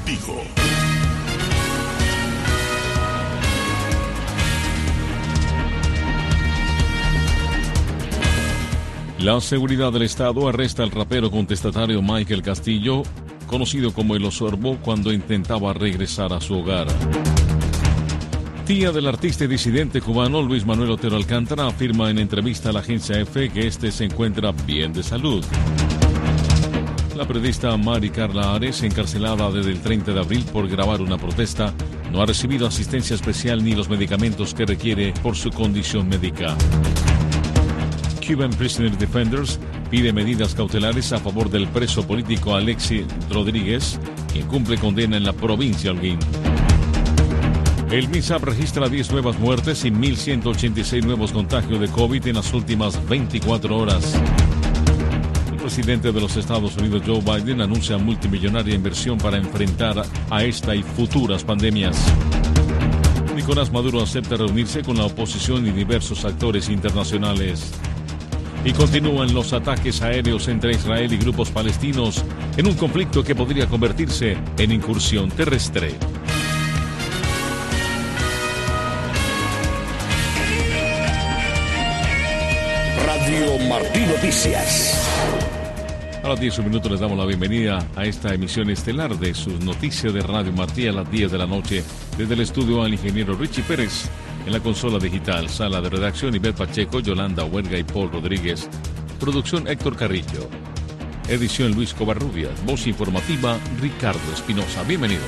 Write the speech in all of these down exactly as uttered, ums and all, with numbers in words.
contigo. La seguridad del Estado arresta al rapero contestatario Michael Castillo, conocido como el Osorbo, cuando intentaba regresar a su hogar. Tía del artista y disidente cubano Luis Manuel Otero Alcántara afirma en entrevista a la agencia EFE que este se encuentra bien de salud. La periodista Mari Carla Ares, encarcelada desde el treinta de abril por grabar una protesta, no ha recibido asistencia especial ni los medicamentos que requiere por su condición médica. Cuban Prisoner Defenders pide medidas cautelares a favor del preso político Alexis Rodríguez, quien cumple condena en la provincia de Holguín. El MINSAP registra diez nuevas muertes y mil ciento ochenta y seis nuevos contagios de COVID en las últimas veinticuatro horas. El presidente de los Estados Unidos, Joe Biden, anuncia multimillonaria inversión para enfrentar a esta y futuras pandemias. Nicolás Maduro acepta reunirse con la oposición y diversos actores internacionales. Y continúan los ataques aéreos entre Israel y grupos palestinos en un conflicto que podría convertirse en incursión terrestre. Radio Martí Noticias. A las diez minutos les damos la bienvenida a esta emisión estelar de sus noticias de Radio Martí a las diez de la noche. Desde el estudio al ingeniero Richie Pérez. En la consola digital, sala de redacción, Ivette Pacheco, Yolanda Huerga y Paul Rodríguez. Producción, Héctor Carrillo. Edición, Luis Covarrubias. Voz informativa, Ricardo Espinosa. Bienvenidos.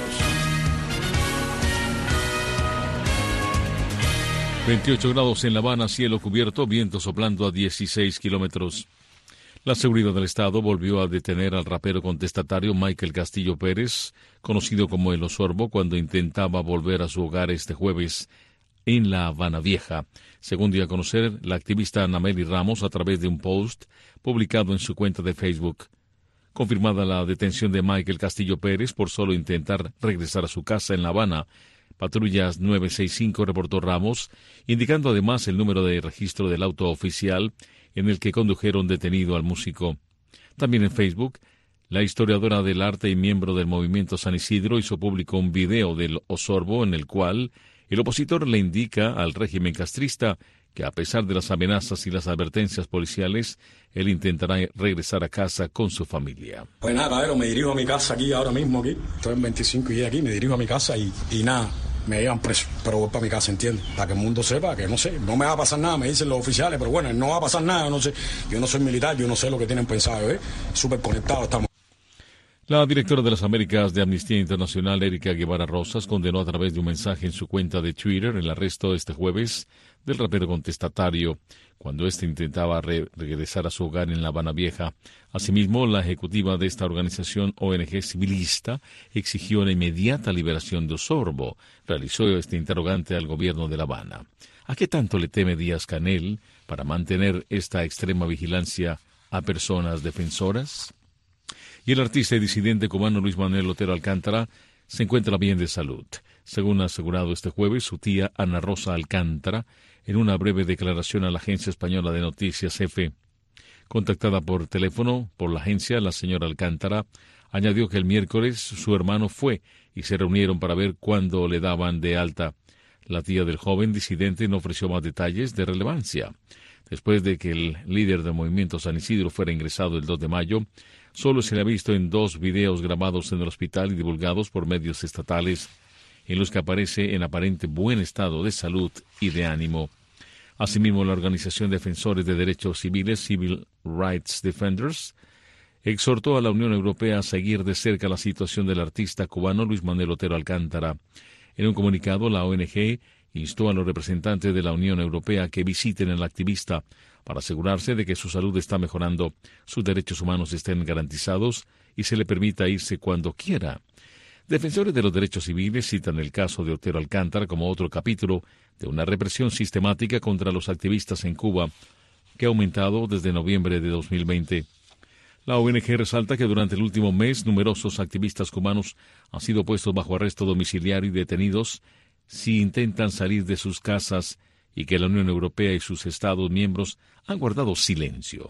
veintiocho grados en La Habana, cielo cubierto, viento soplando a dieciséis kilómetros. La seguridad del Estado volvió a detener al rapero contestatario Michael Castillo Pérez, conocido como el Osorbo, cuando intentaba volver a su hogar este jueves en La Habana Vieja, según dio a conocer la activista Anameli Ramos a través de un post publicado en su cuenta de Facebook. Confirmada la detención de Michael Castillo Pérez por solo intentar regresar a su casa en La Habana, Patrullas nueve sesenta y cinco reportó Ramos, indicando además el número de registro del auto oficial en el que condujeron detenido al músico. También en Facebook, la historiadora del arte y miembro del movimiento San Isidro hizo público un video del Osorbo en el cual el opositor le indica al régimen castrista que a pesar de las amenazas y las advertencias policiales, él intentará regresar a casa con su familia. Pues nada, caballero, me dirijo a mi casa aquí, ahora mismo aquí. Estoy en veinticinco y aquí, me dirijo a mi casa y, y nada, me llevan preso. Pero voy para mi casa, ¿entiendes? Para que el mundo sepa que no sé, no me va a pasar nada, me dicen los oficiales, pero bueno, no va a pasar nada, no sé. Yo no soy militar, yo no sé lo que tienen pensado, ¿eh? Súper conectados estamos. La directora de las Américas de Amnistía Internacional, Erika Guevara Rosas, condenó a través de un mensaje en su cuenta de Twitter el arresto este jueves del rapero contestatario, cuando éste intentaba re- regresar a su hogar en La Habana Vieja. Asimismo, la ejecutiva de esta organización O N G civilista exigió la inmediata liberación de Osorbo. Realizó este interrogante al gobierno de La Habana. ¿A qué tanto le teme Díaz-Canel para mantener esta extrema vigilancia a personas defensoras? Y el artista y disidente cubano Luis Manuel Otero Alcántara se encuentra bien de salud, según ha asegurado este jueves su tía Ana Rosa Alcántara en una breve declaración a la agencia española de noticias EFE. Contactada por teléfono por la agencia, la señora Alcántara añadió que el miércoles su hermano fue y se reunieron para ver cuándo le daban de alta. La tía del joven disidente no ofreció más detalles de relevancia. Después de que el líder del movimiento San Isidro fuera ingresado el dos de mayo, solo se le ha visto en dos videos grabados en el hospital y divulgados por medios estatales, en los que aparece en aparente buen estado de salud y de ánimo. Asimismo, la Organización Defensores de Derechos Civiles, Civil Rights Defenders, exhortó a la Unión Europea a seguir de cerca la situación del artista cubano Luis Manuel Otero Alcántara. En un comunicado, la O N G instó a los representantes de la Unión Europea a que visiten al activista para asegurarse de que su salud está mejorando, sus derechos humanos estén garantizados y se le permita irse cuando quiera. Defensores de los derechos civiles citan el caso de Otero Alcántara como otro capítulo de una represión sistemática contra los activistas en Cuba, que ha aumentado desde noviembre de dos mil veinte. La O N G resalta que durante el último mes numerosos activistas cubanos han sido puestos bajo arresto domiciliario y detenidos si intentan salir de sus casas y que la Unión Europea y sus Estados miembros han guardado silencio.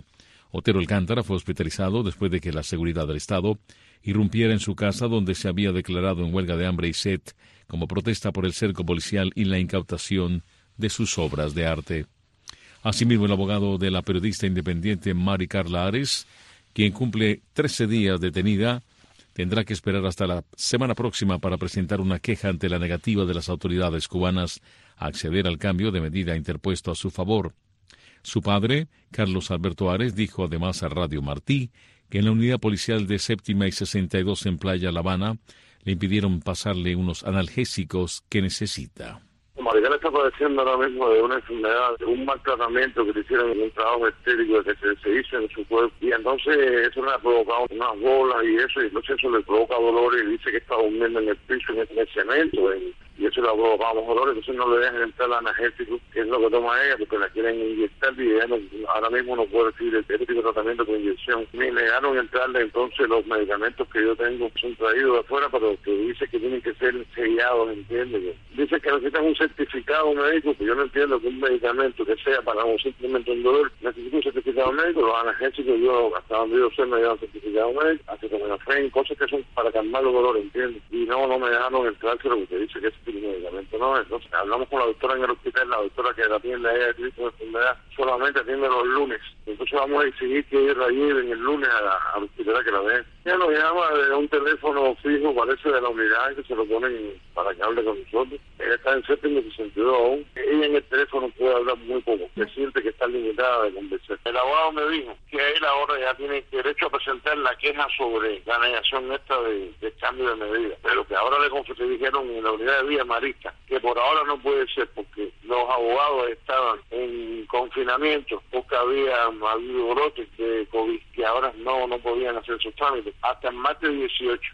Otero Alcántara fue hospitalizado después de que la seguridad del Estado irrumpiera en su casa donde se había declarado en huelga de hambre y sed como protesta por el cerco policial y la incautación de sus obras de arte. Asimismo, el abogado de la periodista independiente Mari Carla Ares, quien cumple trece días detenida, tendrá que esperar hasta la semana próxima para presentar una queja ante la negativa de las autoridades cubanas a acceder al cambio de medida interpuesto a su favor. Su padre, Carlos Alberto Ares, dijo además a Radio Martí que en la unidad policial de Séptima y sesenta y dos en Playa La Habana le impidieron pasarle unos analgésicos que necesita. Maricarla está padeciendo ahora mismo de una enfermedad, de un mal tratamiento que le hicieron en un trabajo estético que se, se hizo en su cuerpo, y entonces eso le ha provocado unas bolas y eso, y entonces eso le provoca dolores y dice que está durmiendo en el piso, en el, en el cemento, en, y eso le ha provocado dolores, entonces no le dejan entrar analgésico, que es lo que toma ella, porque la quieren inyectar y ella no, ahora mismo no puede recibir este tipo de tratamiento con inyección. Me negaron entrarle entonces los medicamentos que yo tengo, son traídos de afuera, pero que dice que tienen que ser sellados, ¿entiendes? Dice que necesitan un certificado médico, que yo no entiendo que un medicamento que sea para un simplemente un dolor, necesita un certificado médico. Los analgésicos yo, hasta donde yo sé, me llevan certificado médico, acetaminofén, cosas que son para calmar los dolores, ¿entiendes? Y no, no me dejaron entrar, porque dice que ese tipo de medicamento no. Entonces hablamos con la doctora en el hospital, la doctora que la atiende a ella de tipo de enfermedad, solamente atiende los lunes. Entonces vamos a exigir que ella la lleven el lunes a la, a la hospital que la vean. Ella nos llama de un teléfono fijo, parece de la unidad, que se lo ponen para que hable con nosotros. Ella está en séptimo y sesenta y dos aún. Ella en el teléfono puede hablar muy poco, se siente que está limitada de conversar. El abogado me dijo que él ahora ya tiene derecho a presentar la queja sobre la negación esta de, de cambio de medida, pero que ahora le, le dijeron en la unidad de Villa Marista que por ahora no puede ser porque los abogados estaban en confinamiento porque había habido brotes de COVID que ahora no, no podían hacer sus trámites hasta el martes dieciocho.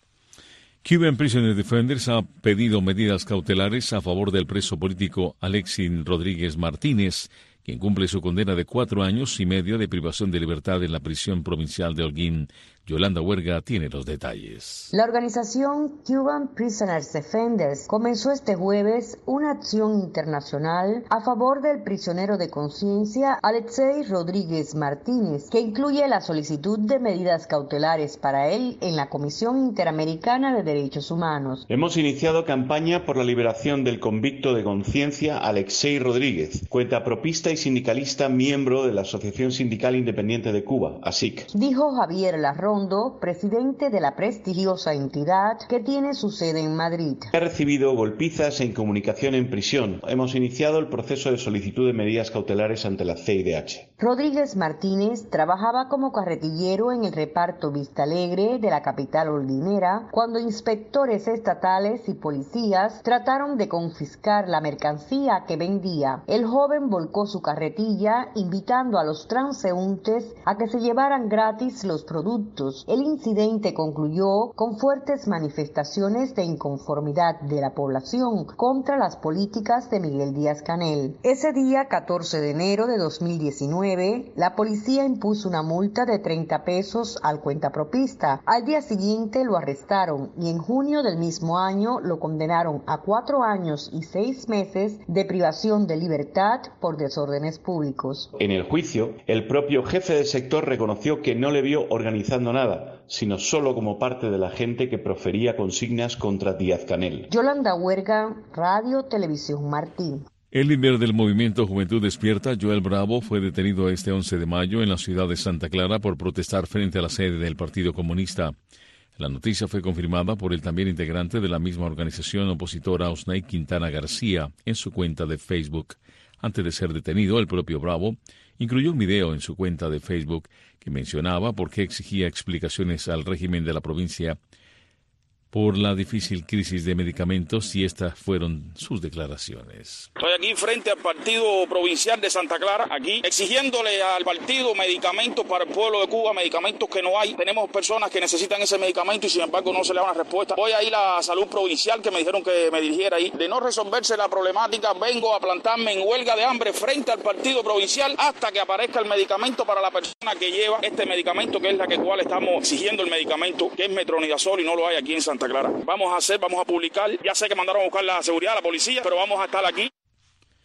Cuban Prisoner Defenders ha pedido medidas cautelares a favor del preso político Alexis Rodríguez Martínez, quien cumple su condena de cuatro años y medio de privación de libertad en la prisión provincial de Holguín. Yolanda Huerga tiene los detalles. La organización Cuban Prisoners Defenders comenzó este jueves una acción internacional a favor del prisionero de conciencia Alexis Rodríguez Martínez, que incluye la solicitud de medidas cautelares para él en la Comisión Interamericana de Derechos Humanos. Hemos iniciado campaña por la liberación del convicto de conciencia Alexis Rodríguez, cuentapropista y sindicalista miembro de la Asociación Sindical Independiente de Cuba, A S I C. Dijo Javier Larrón, presidente de la prestigiosa entidad que tiene su sede en Madrid. Ha recibido golpizas e incomunicación en prisión. Hemos iniciado el proceso de solicitud de medidas cautelares ante la C I D H. Rodríguez Martínez trabajaba como carretillero en el reparto Vista Alegre de la capital holguinera cuando inspectores estatales y policías trataron de confiscar la mercancía que vendía. El joven volcó su carretilla invitando a los transeúntes a que se llevaran gratis los productos. El incidente concluyó con fuertes manifestaciones de inconformidad de la población contra las políticas de Miguel Díaz-Canel. Ese día, catorce de enero de dos mil diecinueve, la policía impuso una multa de treinta pesos al cuentapropista. Al día siguiente lo arrestaron y en junio del mismo año lo condenaron a cuatro años y seis meses de privación de libertad por desórdenes públicos. En el juicio, el propio jefe del sector reconoció que no le vio organizando nada, sino solo como parte de la gente que profería consignas contra Díaz-Canel. Yolanda Huerga, Radio Televisión Martín. El líder del movimiento Juventud Despierta, Joel Bravo, fue detenido este once de mayo en la ciudad de Santa Clara por protestar frente a la sede del Partido Comunista. La noticia fue confirmada por el también integrante de la misma organización opositora, Osnay Quintana García, en su cuenta de Facebook. Antes de ser detenido, el propio Bravo incluyó un video en su cuenta de Facebook que mencionaba por qué exigía explicaciones al régimen de la provincia por la difícil crisis de medicamentos, y estas fueron sus declaraciones. Estoy aquí frente al Partido Provincial de Santa Clara, aquí exigiéndole al partido medicamentos para el pueblo de Cuba, medicamentos que no hay. Tenemos personas que necesitan ese medicamento y sin embargo no se le da una respuesta. Voy a ir a la salud provincial, que me dijeron que me dirigiera ahí. De no resolverse la problemática, vengo a plantarme en huelga de hambre frente al Partido Provincial hasta que aparezca el medicamento para la persona que lleva este medicamento, que es la que cual estamos exigiendo el medicamento, que es metronidazol, y no lo hay aquí en Santa Clara. Vamos a hacer, vamos a publicar, ya sé que mandaron a buscar la seguridad, la policía, pero vamos a estar aquí.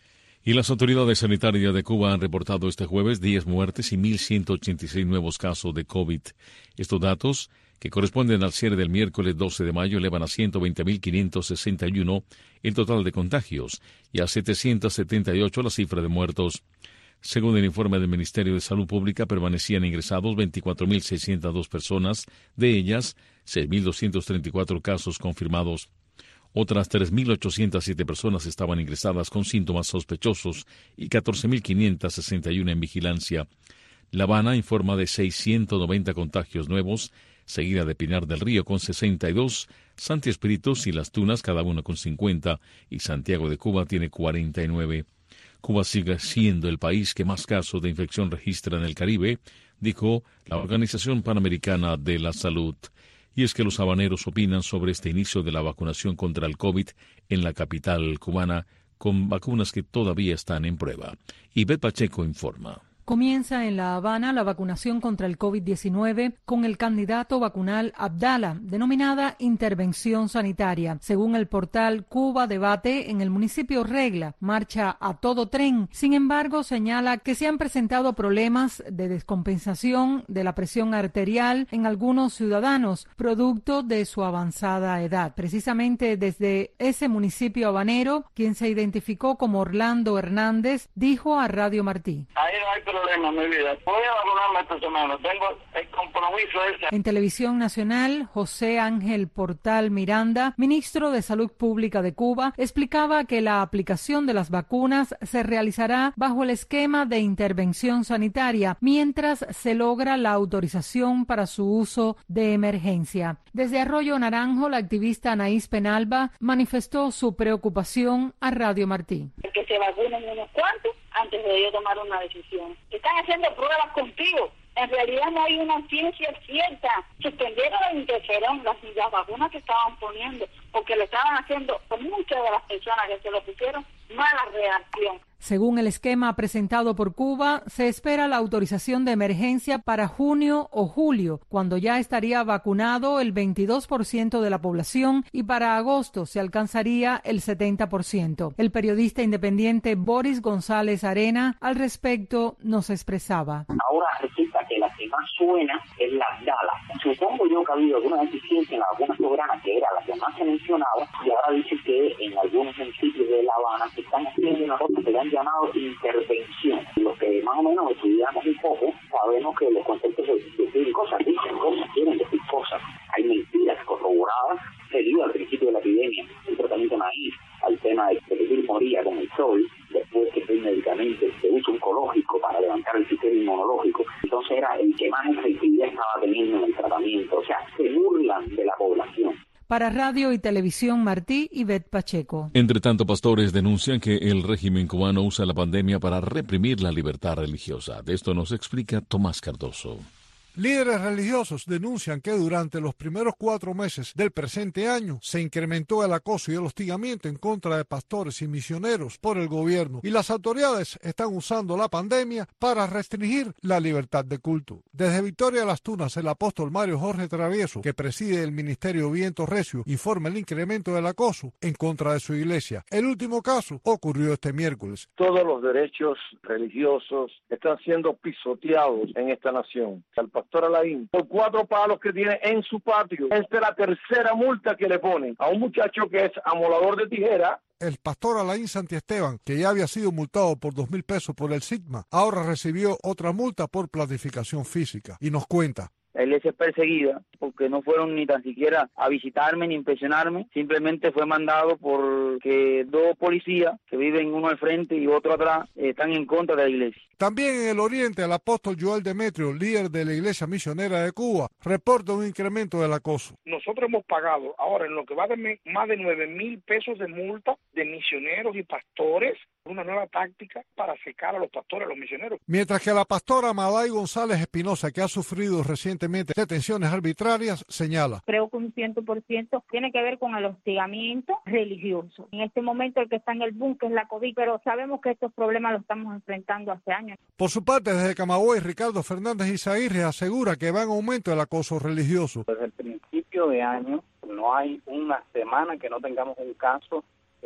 Y las autoridades sanitarias de Cuba han reportado este jueves diez muertes y mil ciento ochenta y seis nuevos casos de COVID. Estos datos, que corresponden al cierre del miércoles doce de mayo, elevan a ciento veinte mil quinientos sesenta y uno el total de contagios y a setecientos setenta y ocho la cifra de muertos. Según el informe del Ministerio de Salud Pública, permanecían ingresados veinticuatro mil seiscientas dos personas, de ellas seis mil doscientos treinta y cuatro casos confirmados. Otras tres mil ochocientas siete personas estaban ingresadas con síntomas sospechosos y catorce mil quinientos sesenta y uno en vigilancia. La Habana informa de seiscientos noventa contagios nuevos, seguida de Pinar del Río con sesenta y dos, Santi Espíritus y Las Tunas cada uno con cincuenta y Santiago de Cuba tiene cuarenta y nueve. Cuba sigue siendo el país que más casos de infección registra en el Caribe, dijo la Organización Panamericana de la Salud. Y es que los habaneros opinan sobre este inicio de la vacunación contra el COVID en la capital cubana, con vacunas que todavía están en prueba. Ivette Pacheco informa. Comienza en La Habana la vacunación contra el COVID diecinueve con el candidato vacunal Abdala, denominada intervención sanitaria. Según el portal Cuba Debate, en el municipio Regla marcha a todo tren. Sin embargo, señala que se han presentado problemas de descompensación de la presión arterial en algunos ciudadanos, producto de su avanzada edad. Precisamente desde ese municipio habanero, quien se identificó como Orlando Hernández, dijo a Radio Martí. Ahí no hay problema, mi vida. Voy a vacunarme esta semana. Tengo el compromiso ese. En Televisión Nacional, José Ángel Portal Miranda, ministro de Salud Pública de Cuba, explicaba que la aplicación de las vacunas se realizará bajo el esquema de intervención sanitaria, mientras se logra la autorización para su uso de emergencia. Desde Arroyo Naranjo, la activista Anaís Penalba manifestó su preocupación a Radio Martí. Que se vacunen unos cuantos antes de yo tomar una decisión. Están haciendo pruebas contigo. En realidad no hay una ciencia cierta. Suspendieron el interferón, las, las vacunas que estaban poniendo, porque le estaban haciendo con muchas de las personas que se lo pusieron mala reacción. Según el esquema presentado por Cuba, se espera la autorización de emergencia para junio o julio, cuando ya estaría vacunado el veintidós por ciento de la población y para agosto se alcanzaría el setenta por ciento. El periodista independiente Boris González Arena al respecto nos expresaba. Ahora resulta que la que más suena es la Abdala. Supongo yo que ha habido alguna deficiencia en la vacuna soberana, que era la que más se mencionaba, y ahora dice que en algunos municipios de La Habana se están haciendo una cosa que le han llamado intervención. Los que más o menos estudiamos un poco, sabemos que los conceptos de decir cosas, dicen cosas, quieren decir cosas. Hay mentiras corroboradas, seguido al principio de la epidemia, un tratamiento naif al tema de que el moría con el sol, después que hay medicamentos de uso oncológico para levantar el sistema inmunológico. Entonces era el que más efectividad estaba teniendo en el tratamiento. O sea, se burlan de la población. Para Radio y Televisión Martí, Ivette Pacheco. Entre tanto, pastores denuncian que el régimen cubano usa la pandemia para reprimir la libertad religiosa. De esto nos explica Tomás Cardoso. Líderes religiosos denuncian que durante los primeros cuatro meses del presente año se incrementó el acoso y el hostigamiento en contra de pastores y misioneros por el gobierno y las autoridades están usando la pandemia para restringir la libertad de culto. Desde Victoria Las Tunas, el apóstol Mario Jorge Travieso, que preside el Ministerio Viento Recio, informa el incremento del acoso en contra de su iglesia. El último caso ocurrió este miércoles. Todos los derechos religiosos están siendo pisoteados en esta nación. El pastor Alain, por cuatro palos que tiene en su patio. Esta es la tercera multa que le ponen a un muchacho que es amolador de tijera. El pastor Alain Santiesteban, que ya había sido multado por dos mil pesos por el SIGMA, ahora recibió otra multa por planificación física. Y nos cuenta. La iglesia es perseguida porque no fueron ni tan siquiera a visitarme ni impresionarme. Simplemente fue mandado porque dos policías que viven uno al frente y otro atrás están en contra de la iglesia. También en el oriente, el apóstol Joel Demetrio, líder de la Iglesia Misionera de Cuba, reporta un incremento del acoso. Nosotros hemos pagado ahora en lo que va de más de nueve mil pesos de multa de misioneros y pastores, una nueva táctica para secar a los pastores, a los misioneros. Mientras que la pastora Maday González Espinosa, que ha sufrido recientemente detenciones arbitrarias, señala. Creo que un cien por ciento tiene que ver con el hostigamiento religioso. En este momento el que está en el boom, que es la COVID, pero sabemos que estos problemas los estamos enfrentando hace años. Por su parte, desde Camagüey, Ricardo Fernández Izaguirre asegura que va en aumento el acoso religioso. Desde el principio de año no hay una semana que no tengamos un caso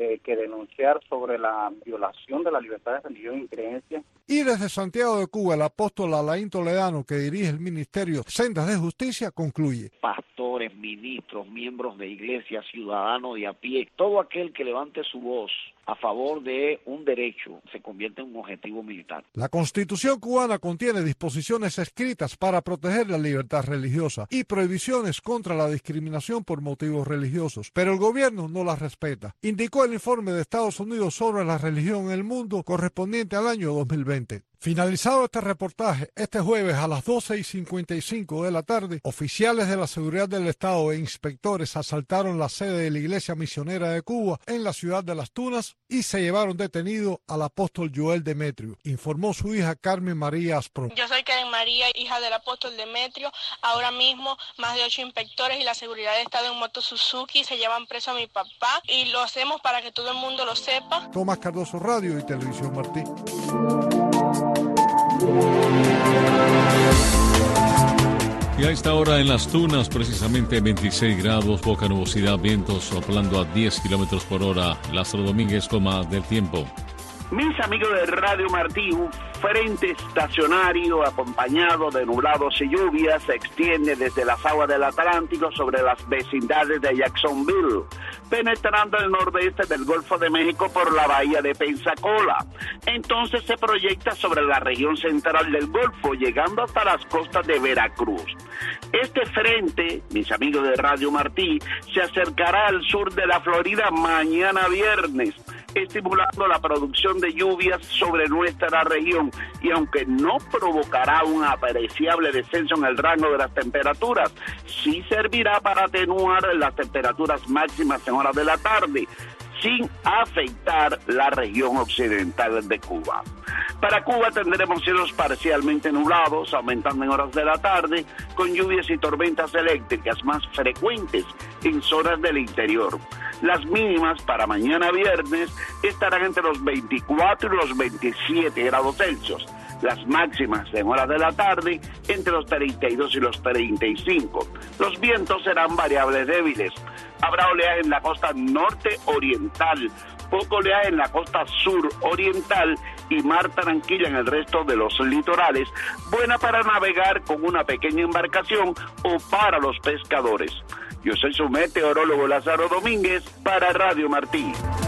eh, que denunciar sobre la violación de la libertad de religión y creencia. Y desde Santiago de Cuba, el apóstol Alain Toledano, que dirige el Ministerio Sendas de Justicia, concluye. Pastores, ministros, miembros de iglesias, ciudadanos de a pie, todo aquel que levante su voz a favor de un derecho se convierte en un objetivo militar. La Constitución cubana contiene disposiciones escritas para proteger la libertad religiosa y prohibiciones contra la discriminación por motivos religiosos, pero el gobierno no las respeta, indicó el informe de Estados Unidos sobre la religión en el mundo correspondiente al año dos mil veinte. Finalizado este reportaje, este jueves a las doce y cincuenta y cinco de la tarde, oficiales de la seguridad del Estado e inspectores asaltaron la sede de la Iglesia Misionera de Cuba en la ciudad de Las Tunas y se llevaron detenido al apóstol Joel Demetrio, informó su hija Carmen María Asprón. Yo soy Karen María, hija del apóstol Demetrio. Ahora mismo más de ocho inspectores y la seguridad del Estado en moto Suzuki se llevan preso a mi papá y lo hacemos para que todo el mundo lo sepa. Tomás Cardoso, Radio y Televisión Martí. Y a esta hora en Las Tunas, precisamente veintiséis grados, poca nubosidad, vientos soplando a diez kilómetros por hora. Lázaro Domínguez con más del tiempo. Mis amigos de Radio Martí, un frente estacionario acompañado de nublados y lluvias se extiende desde las aguas del Atlántico sobre las vecindades de Jacksonville, penetrando el nordeste del Golfo de México por la bahía de Pensacola. Entonces se proyecta sobre la región central del Golfo, llegando hasta las costas de Veracruz. Este frente, mis amigos de Radio Martí, se acercará al sur de la Florida mañana viernes, estimulando la producción de lluvias sobre nuestra región, y aunque no provocará un apreciable descenso en el rango de las temperaturas, sí servirá para atenuar las temperaturas máximas en horas de la tarde, sin afectar la región occidental de Cuba. Para Cuba tendremos cielos parcialmente nublados, aumentando en horas de la tarde, con lluvias y tormentas eléctricas más frecuentes en zonas del interior. Las mínimas para mañana viernes estarán entre los veinticuatro y los veintisiete grados Celsius. Las máximas en horas de la tarde entre los treinta y dos y los treinta y cinco. Los vientos serán variables débiles. Habrá oleaje en la costa norte oriental, poco oleaje en la costa sur oriental y mar tranquila en el resto de los litorales, buena para navegar con una pequeña embarcación o para los pescadores. Yo soy su meteorólogo Lázaro Domínguez para Radio Martí.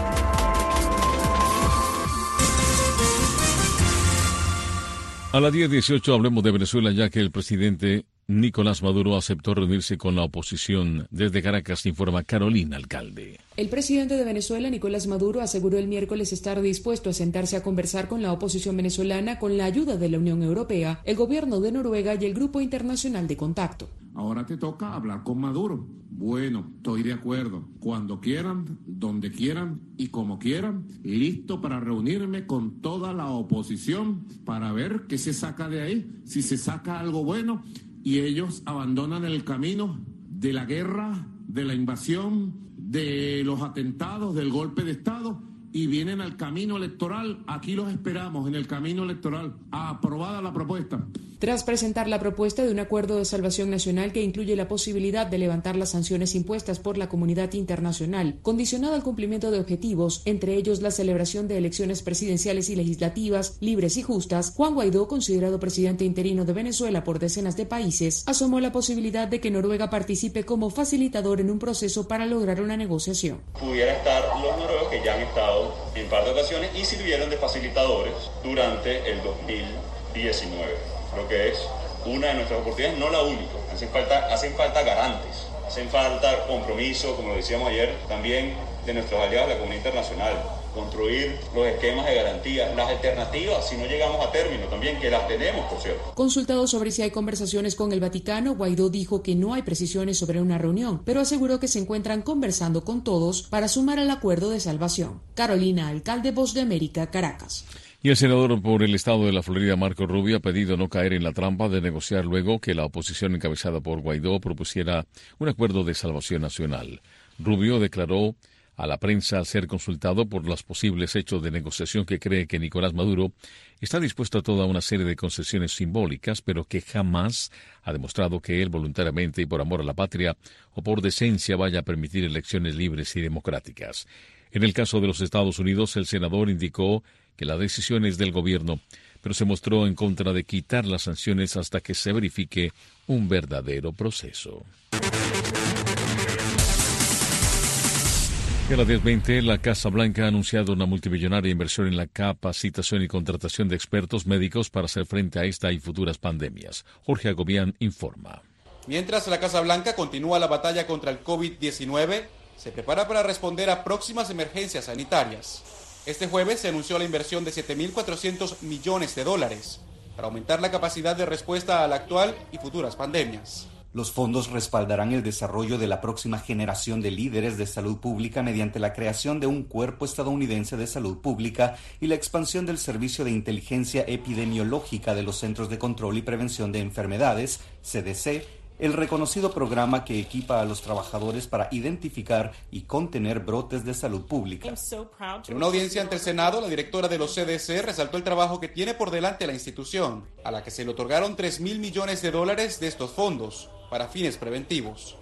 A las diez dieciocho hablemos de Venezuela, ya que el presidente Nicolás Maduro aceptó reunirse con la oposición. Desde Caracas informa Carolina Alcalde. El presidente de Venezuela, Nicolás Maduro, aseguró el miércoles estar dispuesto a sentarse a conversar con la oposición venezolana con la ayuda de la Unión Europea, el gobierno de Noruega y el Grupo Internacional de Contacto. Ahora te toca hablar con Maduro. Bueno, estoy de acuerdo. Cuando quieran, donde quieran y como quieran, listo para reunirme con toda la oposición para ver qué se saca de ahí, si se saca algo bueno y ellos abandonan el camino de la guerra, de la invasión, de los atentados, del golpe de Estado y vienen al camino electoral. Aquí los esperamos en el camino electoral. Aprobada la propuesta. Tras presentar la propuesta de un acuerdo de salvación nacional que incluye la posibilidad de levantar las sanciones impuestas por la comunidad internacional, condicionado al cumplimiento de objetivos, entre ellos la celebración de elecciones presidenciales y legislativas libres y justas, Juan Guaidó, considerado presidente interino de Venezuela por decenas de países, asomó la posibilidad de que Noruega participe como facilitador en un proceso para lograr una negociación. Pudiera estar los noruegos que ya han estado en par de ocasiones y sirvieron de facilitadores durante el dos mil diecinueve. Creo que es una de nuestras oportunidades, no la única. Hacen falta, hacen falta garantes, hacen falta compromiso, como lo decíamos ayer, también de nuestros aliados de la comunidad internacional, construir los esquemas de garantía, las alternativas, si no llegamos a término también, que las tenemos, por cierto. Consultado sobre si hay conversaciones con el Vaticano, Guaidó dijo que no hay precisiones sobre una reunión, pero aseguró que se encuentran conversando con todos para sumar al acuerdo de salvación. Carolina Alcalde, Voz de América, Caracas. Y el senador por el estado de la Florida, Marco Rubio, ha pedido no caer en la trampa de negociar luego que la oposición encabezada por Guaidó propusiera un acuerdo de salvación nacional. Rubio declaró a la prensa al ser consultado por los posibles hechos de negociación que cree que Nicolás Maduro está dispuesto a toda una serie de concesiones simbólicas, pero que jamás ha demostrado que él voluntariamente y por amor a la patria o por decencia vaya a permitir elecciones libres y democráticas. En el caso de los Estados Unidos, el senador indicó que la decisión es del gobierno, pero se mostró en contra de quitar las sanciones hasta que se verifique un verdadero proceso. Y a las diez veinte, la Casa Blanca ha anunciado una multimillonaria inversión en la capacitación y contratación de expertos médicos para hacer frente a esta y futuras pandemias. Jorge Agobián informa. Mientras la Casa Blanca continúa la batalla contra el COVID diecinueve, se prepara para responder a próximas emergencias sanitarias. Este jueves se anunció la inversión de siete mil cuatrocientos millones de dólares para aumentar la capacidad de respuesta a la actual y futuras pandemias. Los fondos respaldarán el desarrollo de la próxima generación de líderes de salud pública mediante la creación de un cuerpo estadounidense de salud pública y la expansión del Servicio de Inteligencia Epidemiológica de los Centros de Control y Prevención de Enfermedades, C D C, el reconocido programa que equipa a los trabajadores para identificar y contener brotes de salud pública. En una audiencia ante el Senado, la directora de los C D C resaltó el trabajo que tiene por delante la institución, a la que se le otorgaron tres mil millones de dólares de estos fondos para fines preventivos.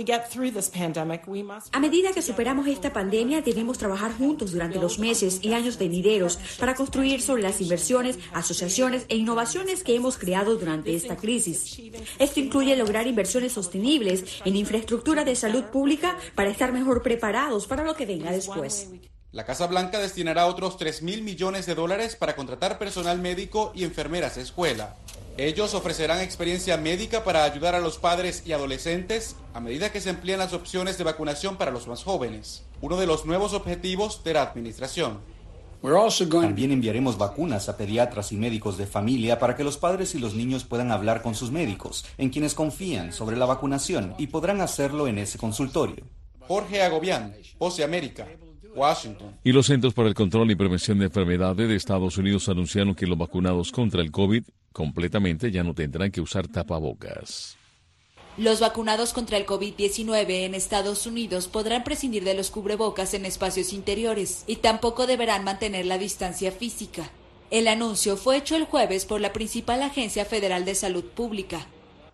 A medida que superamos esta pandemia, debemos trabajar juntos durante los meses y años venideros para construir sobre las inversiones, asociaciones e innovaciones que hemos creado durante esta crisis. Esto incluye lograr inversiones sostenibles en infraestructura de salud pública para estar mejor preparados para lo que venga después. La Casa Blanca destinará otros tres mil millones de dólares para contratar personal médico y enfermeras de escuela. Ellos ofrecerán experiencia médica para ayudar a los padres y adolescentes a medida que se emplean las opciones de vacunación para los más jóvenes, uno de los nuevos objetivos de la administración. También enviaremos vacunas a pediatras y médicos de familia para que los padres y los niños puedan hablar con sus médicos, en quienes confían sobre la vacunación, y podrán hacerlo en ese consultorio. Jorge Agobián, Voz de América, Washington. Y los Centros para el Control y Prevención de Enfermedades de Estados Unidos anunciaron que los vacunados contra el COVID completamente ya no tendrán que usar tapabocas. Los vacunados contra el COVID diecinueve en Estados Unidos podrán prescindir de los cubrebocas en espacios interiores y tampoco deberán mantener la distancia física. El anuncio fue hecho el jueves por la principal agencia federal de salud pública.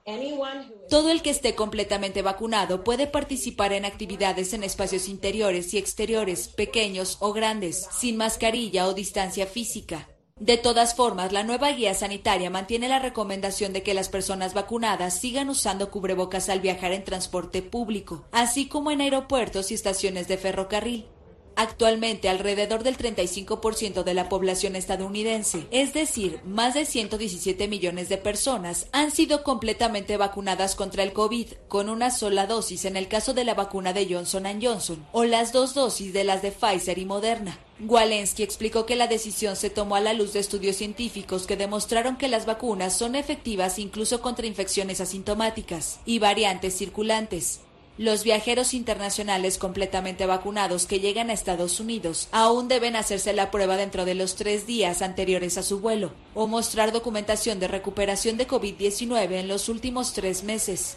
Todo el que esté completamente vacunado puede participar en actividades en espacios interiores y exteriores, pequeños o grandes, sin mascarilla o distancia física. De todas formas, la nueva guía sanitaria mantiene la recomendación de que las personas vacunadas sigan usando cubrebocas al viajar en transporte público, así como en aeropuertos y estaciones de ferrocarril. Actualmente, alrededor del treinta y cinco por ciento de la población estadounidense, es decir, más de ciento diecisiete millones de personas, han sido completamente vacunadas contra el COVID, con una sola dosis en el caso de la vacuna de Johnson and Johnson, o las dos dosis de las de Pfizer y Moderna. Walensky explicó que la decisión se tomó a la luz de estudios científicos que demostraron que las vacunas son efectivas incluso contra infecciones asintomáticas y variantes circulantes. Los viajeros internacionales completamente vacunados que llegan a Estados Unidos aún deben hacerse la prueba dentro de los tres días anteriores a su vuelo o mostrar documentación de recuperación de COVID diecinueve en los últimos tres meses.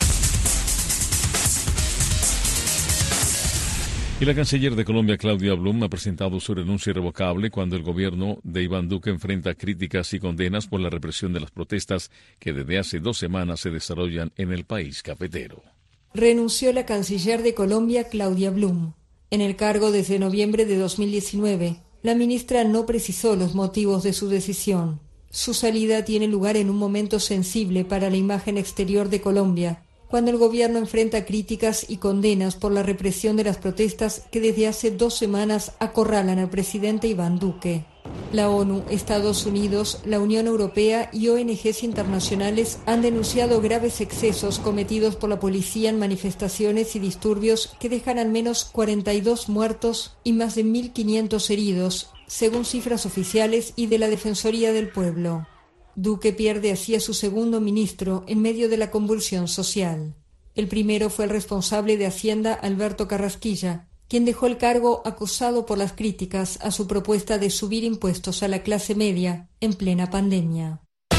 Y la canciller de Colombia, Claudia Blum, ha presentado su renuncia irrevocable cuando el gobierno de Iván Duque enfrenta críticas y condenas por la represión de las protestas que desde hace dos semanas se desarrollan en el país cafetero. Renunció la canciller de Colombia, Claudia Blum. En el cargo desde noviembre de dos mil diecinueve, la ministra no precisó los motivos de su decisión. Su salida tiene lugar en un momento sensible para la imagen exterior de Colombia, cuando el gobierno enfrenta críticas y condenas por la represión de las protestas que desde hace dos semanas acorralan al presidente Iván Duque. La ONU, Estados Unidos, la Unión Europea y O N Ges internacionales han denunciado graves excesos cometidos por la policía en manifestaciones y disturbios que dejan al menos cuarenta y dos muertos y más de mil quinientos heridos, según cifras oficiales y de la Defensoría del Pueblo. Duque pierde así a su segundo ministro en medio de la convulsión social. El primero fue el responsable de Hacienda, Alberto Carrasquilla, quien dejó el cargo acusado por las críticas a su propuesta de subir impuestos a la clase media en plena pandemia.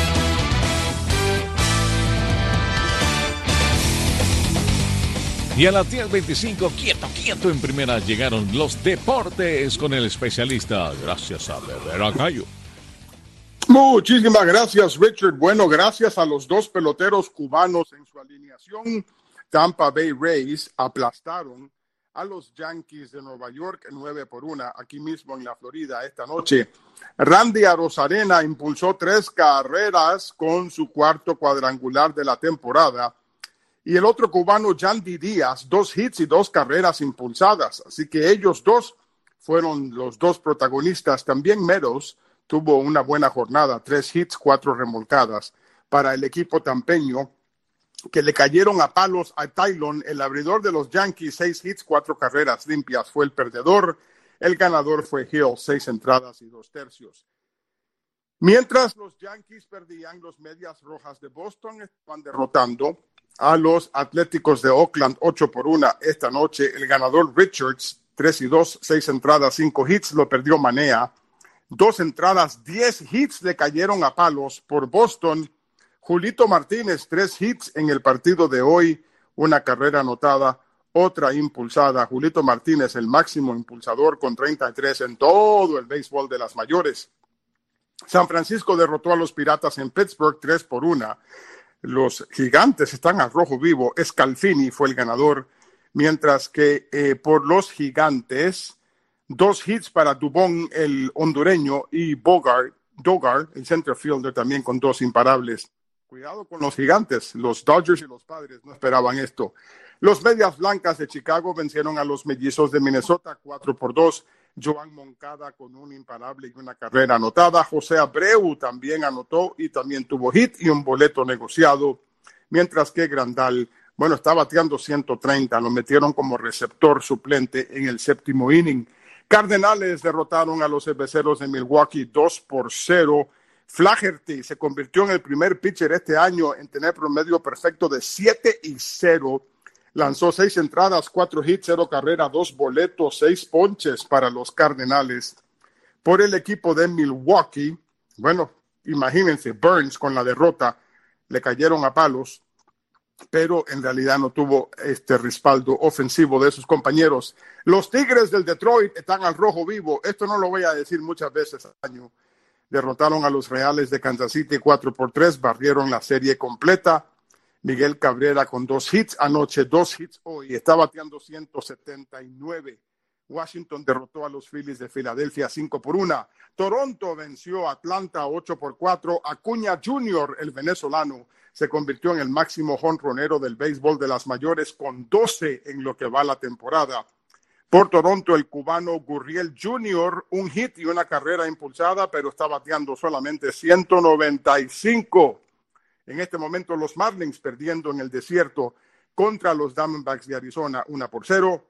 Y a las diez veinticinco, quieto, quieto en primera, llegaron los deportes con el especialista. Gracias a Rivera Cayo. Muchísimas gracias, Richard. Bueno, gracias a los dos peloteros cubanos en su alineación, Tampa Bay Rays aplastaron a los Yankees de Nueva York nueve por uno aquí mismo en la Florida esta noche. Randy Arozarena impulsó tres carreras con su cuarto cuadrangular de la temporada. Y el otro cubano, Yandy Díaz, dos hits y dos carreras impulsadas. Así que ellos dos fueron los dos protagonistas. También Meadows tuvo una buena jornada, tres hits, cuatro remolcadas para el equipo tampeño, que le cayeron a palos a Tylon, el abridor de los Yankees, seis hits, cuatro carreras limpias. Fue el perdedor. El ganador fue Hill, seis entradas y dos tercios. Mientras los Yankees perdían, los Medias Rojas de Boston estaban derrotando a los Atléticos de Oakland ocho por uno esta noche. El ganador Richards, tres y dos, seis entradas, cinco hits, lo perdió Manea. Dos entradas, diez hits le cayeron a palos por Boston. Julito Martínez, tres hits en el partido de hoy, una carrera anotada, otra impulsada. Julito Martínez, el máximo impulsador con treinta y tres en todo el béisbol de las mayores. San Francisco derrotó a los Piratas en Pittsburgh tres por uno. Los Gigantes están al rojo vivo. Scalfini fue el ganador, mientras que eh, por los Gigantes, dos hits para Dubón, el hondureño, y Bogart, Dogar, el center fielder, también con dos imparables. Cuidado con los Gigantes. Los Dodgers y los Padres no esperaban esto. Los Medias Blancas de Chicago vencieron a los Mellizos de Minnesota cuatro por dos. Joan Moncada con un imparable y una carrera anotada. José Abreu también anotó y también tuvo hit y un boleto negociado. Mientras que Grandal, bueno, está bateando ciento treinta. Lo metieron como receptor suplente en el séptimo inning. Cardenales derrotaron a los Cerveceros de Milwaukee dos por cero. Flaherty se convirtió en el primer pitcher este año en tener promedio perfecto de siete y cero. Lanzó seis entradas, cuatro hits, cero carrera, dos boletos, seis ponches para los Cardenales. Por el equipo de Milwaukee, bueno, imagínense, Burns con la derrota le cayeron a palos, pero en realidad no tuvo este respaldo ofensivo de sus compañeros. Los Tigres del Detroit están al rojo vivo. Esto no lo voy a decir muchas veces al año. Derrotaron a los Reales de Kansas City cuatro por tres, barrieron la serie completa. Miguel Cabrera con dos hits anoche, dos hits hoy, está bateando ciento setenta y nueve. Washington derrotó a los Phillies de Filadelfia cinco por uno. Toronto venció a Atlanta ocho por cuatro. Acuña junior, el venezolano, se convirtió en el máximo jonronero del béisbol de las mayores con doce en lo que va la temporada. Por Toronto, el cubano Gurriel junior, un hit y una carrera impulsada, pero está bateando solamente ciento noventa y cinco. En este momento los Marlins perdiendo en el desierto contra los Diamondbacks de Arizona uno por cero.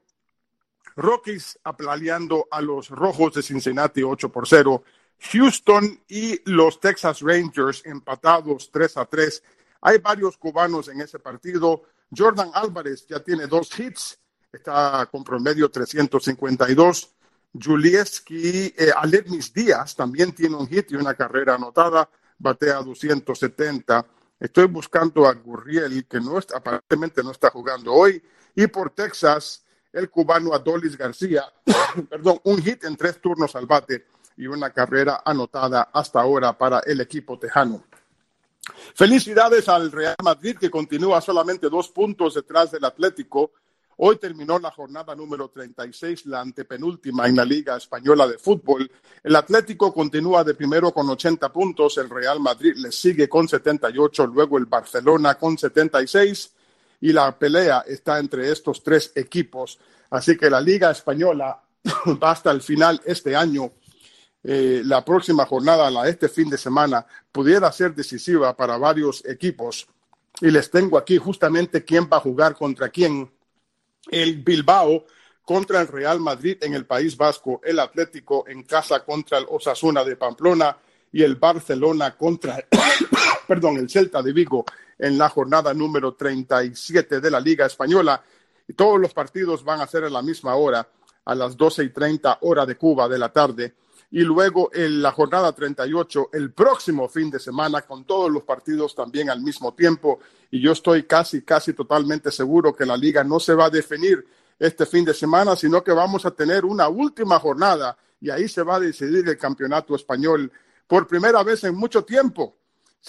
Rockies aplaleando a los Rojos de Cincinnati ocho por cero. Houston y los Texas Rangers empatados tres a tres. Hay varios cubanos en ese partido. Jordan Álvarez ya tiene dos hits, está con promedio trescientos cincuenta y dos. Julieski, eh, Aledmis Díaz también tiene un hit y una carrera anotada, batea doscientos setenta. Estoy buscando a Gurriel, que no está, aparentemente no está jugando hoy. Y por Texas, el cubano Adolis García, perdón, un hit en tres turnos al bate y una carrera anotada hasta ahora para el equipo tejano. Felicidades al Real Madrid, que continúa solamente dos puntos detrás del Atlético. Hoy terminó la jornada número treinta y seis, la antepenúltima en la Liga Española de Fútbol. El Atlético continúa de primero con ochenta puntos, el Real Madrid le sigue con setenta y ocho, luego el Barcelona con setenta y seis, y la pelea está entre estos tres equipos. Así que la Liga Española va hasta el final este año. Eh, la próxima jornada, la este fin de semana, pudiera ser decisiva para varios equipos. Y les tengo aquí justamente quién va a jugar contra quién. El Bilbao contra el Real Madrid en el País Vasco, el Atlético en casa contra el Osasuna de Pamplona y el Barcelona contra perdón, el Celta de Vigo en la jornada número treinta y siete de la Liga Española. Y todos los partidos van a ser a la misma hora, a las doce y treinta hora de Cuba de la tarde. Y luego en la jornada treinta y ocho, el próximo fin de semana, con todos los partidos también al mismo tiempo. Y yo estoy casi, casi totalmente seguro que la liga no se va a definir este fin de semana, sino que vamos a tener una última jornada y ahí se va a decidir el campeonato español por primera vez en mucho tiempo. Sí,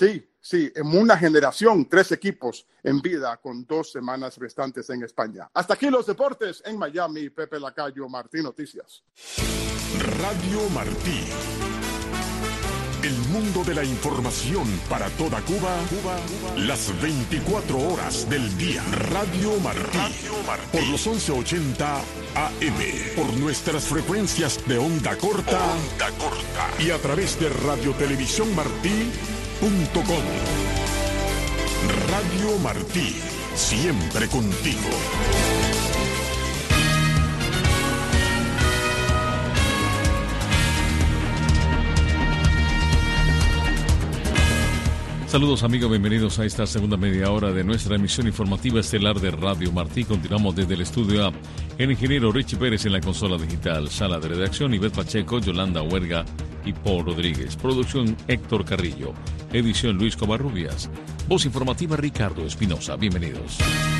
Sí, en una generación, tres equipos en vida con dos semanas restantes en España. Hasta aquí los deportes en Miami. Pepe Lacayo, Martí Noticias. Radio Martí. El mundo de la información para toda Cuba, Cuba, Cuba, las veinticuatro horas del día. Radio Martí, Radio Martí. Por los once ochenta A M, por nuestras frecuencias de onda corta, onda corta y a través de radio televisión martí punto com. Radio Martí, siempre contigo. Saludos amigos, bienvenidos a esta segunda media hora de nuestra emisión informativa estelar de Radio Martí. Continuamos desde el estudio A. El ingeniero Richie Pérez en la consola digital, sala de redacción, Ivette Pacheco, Yolanda Huerga y Paul Rodríguez. Producción Héctor Carrillo. Edición Luis Covarrubias. Voz informativa Ricardo Espinosa. Bienvenidos.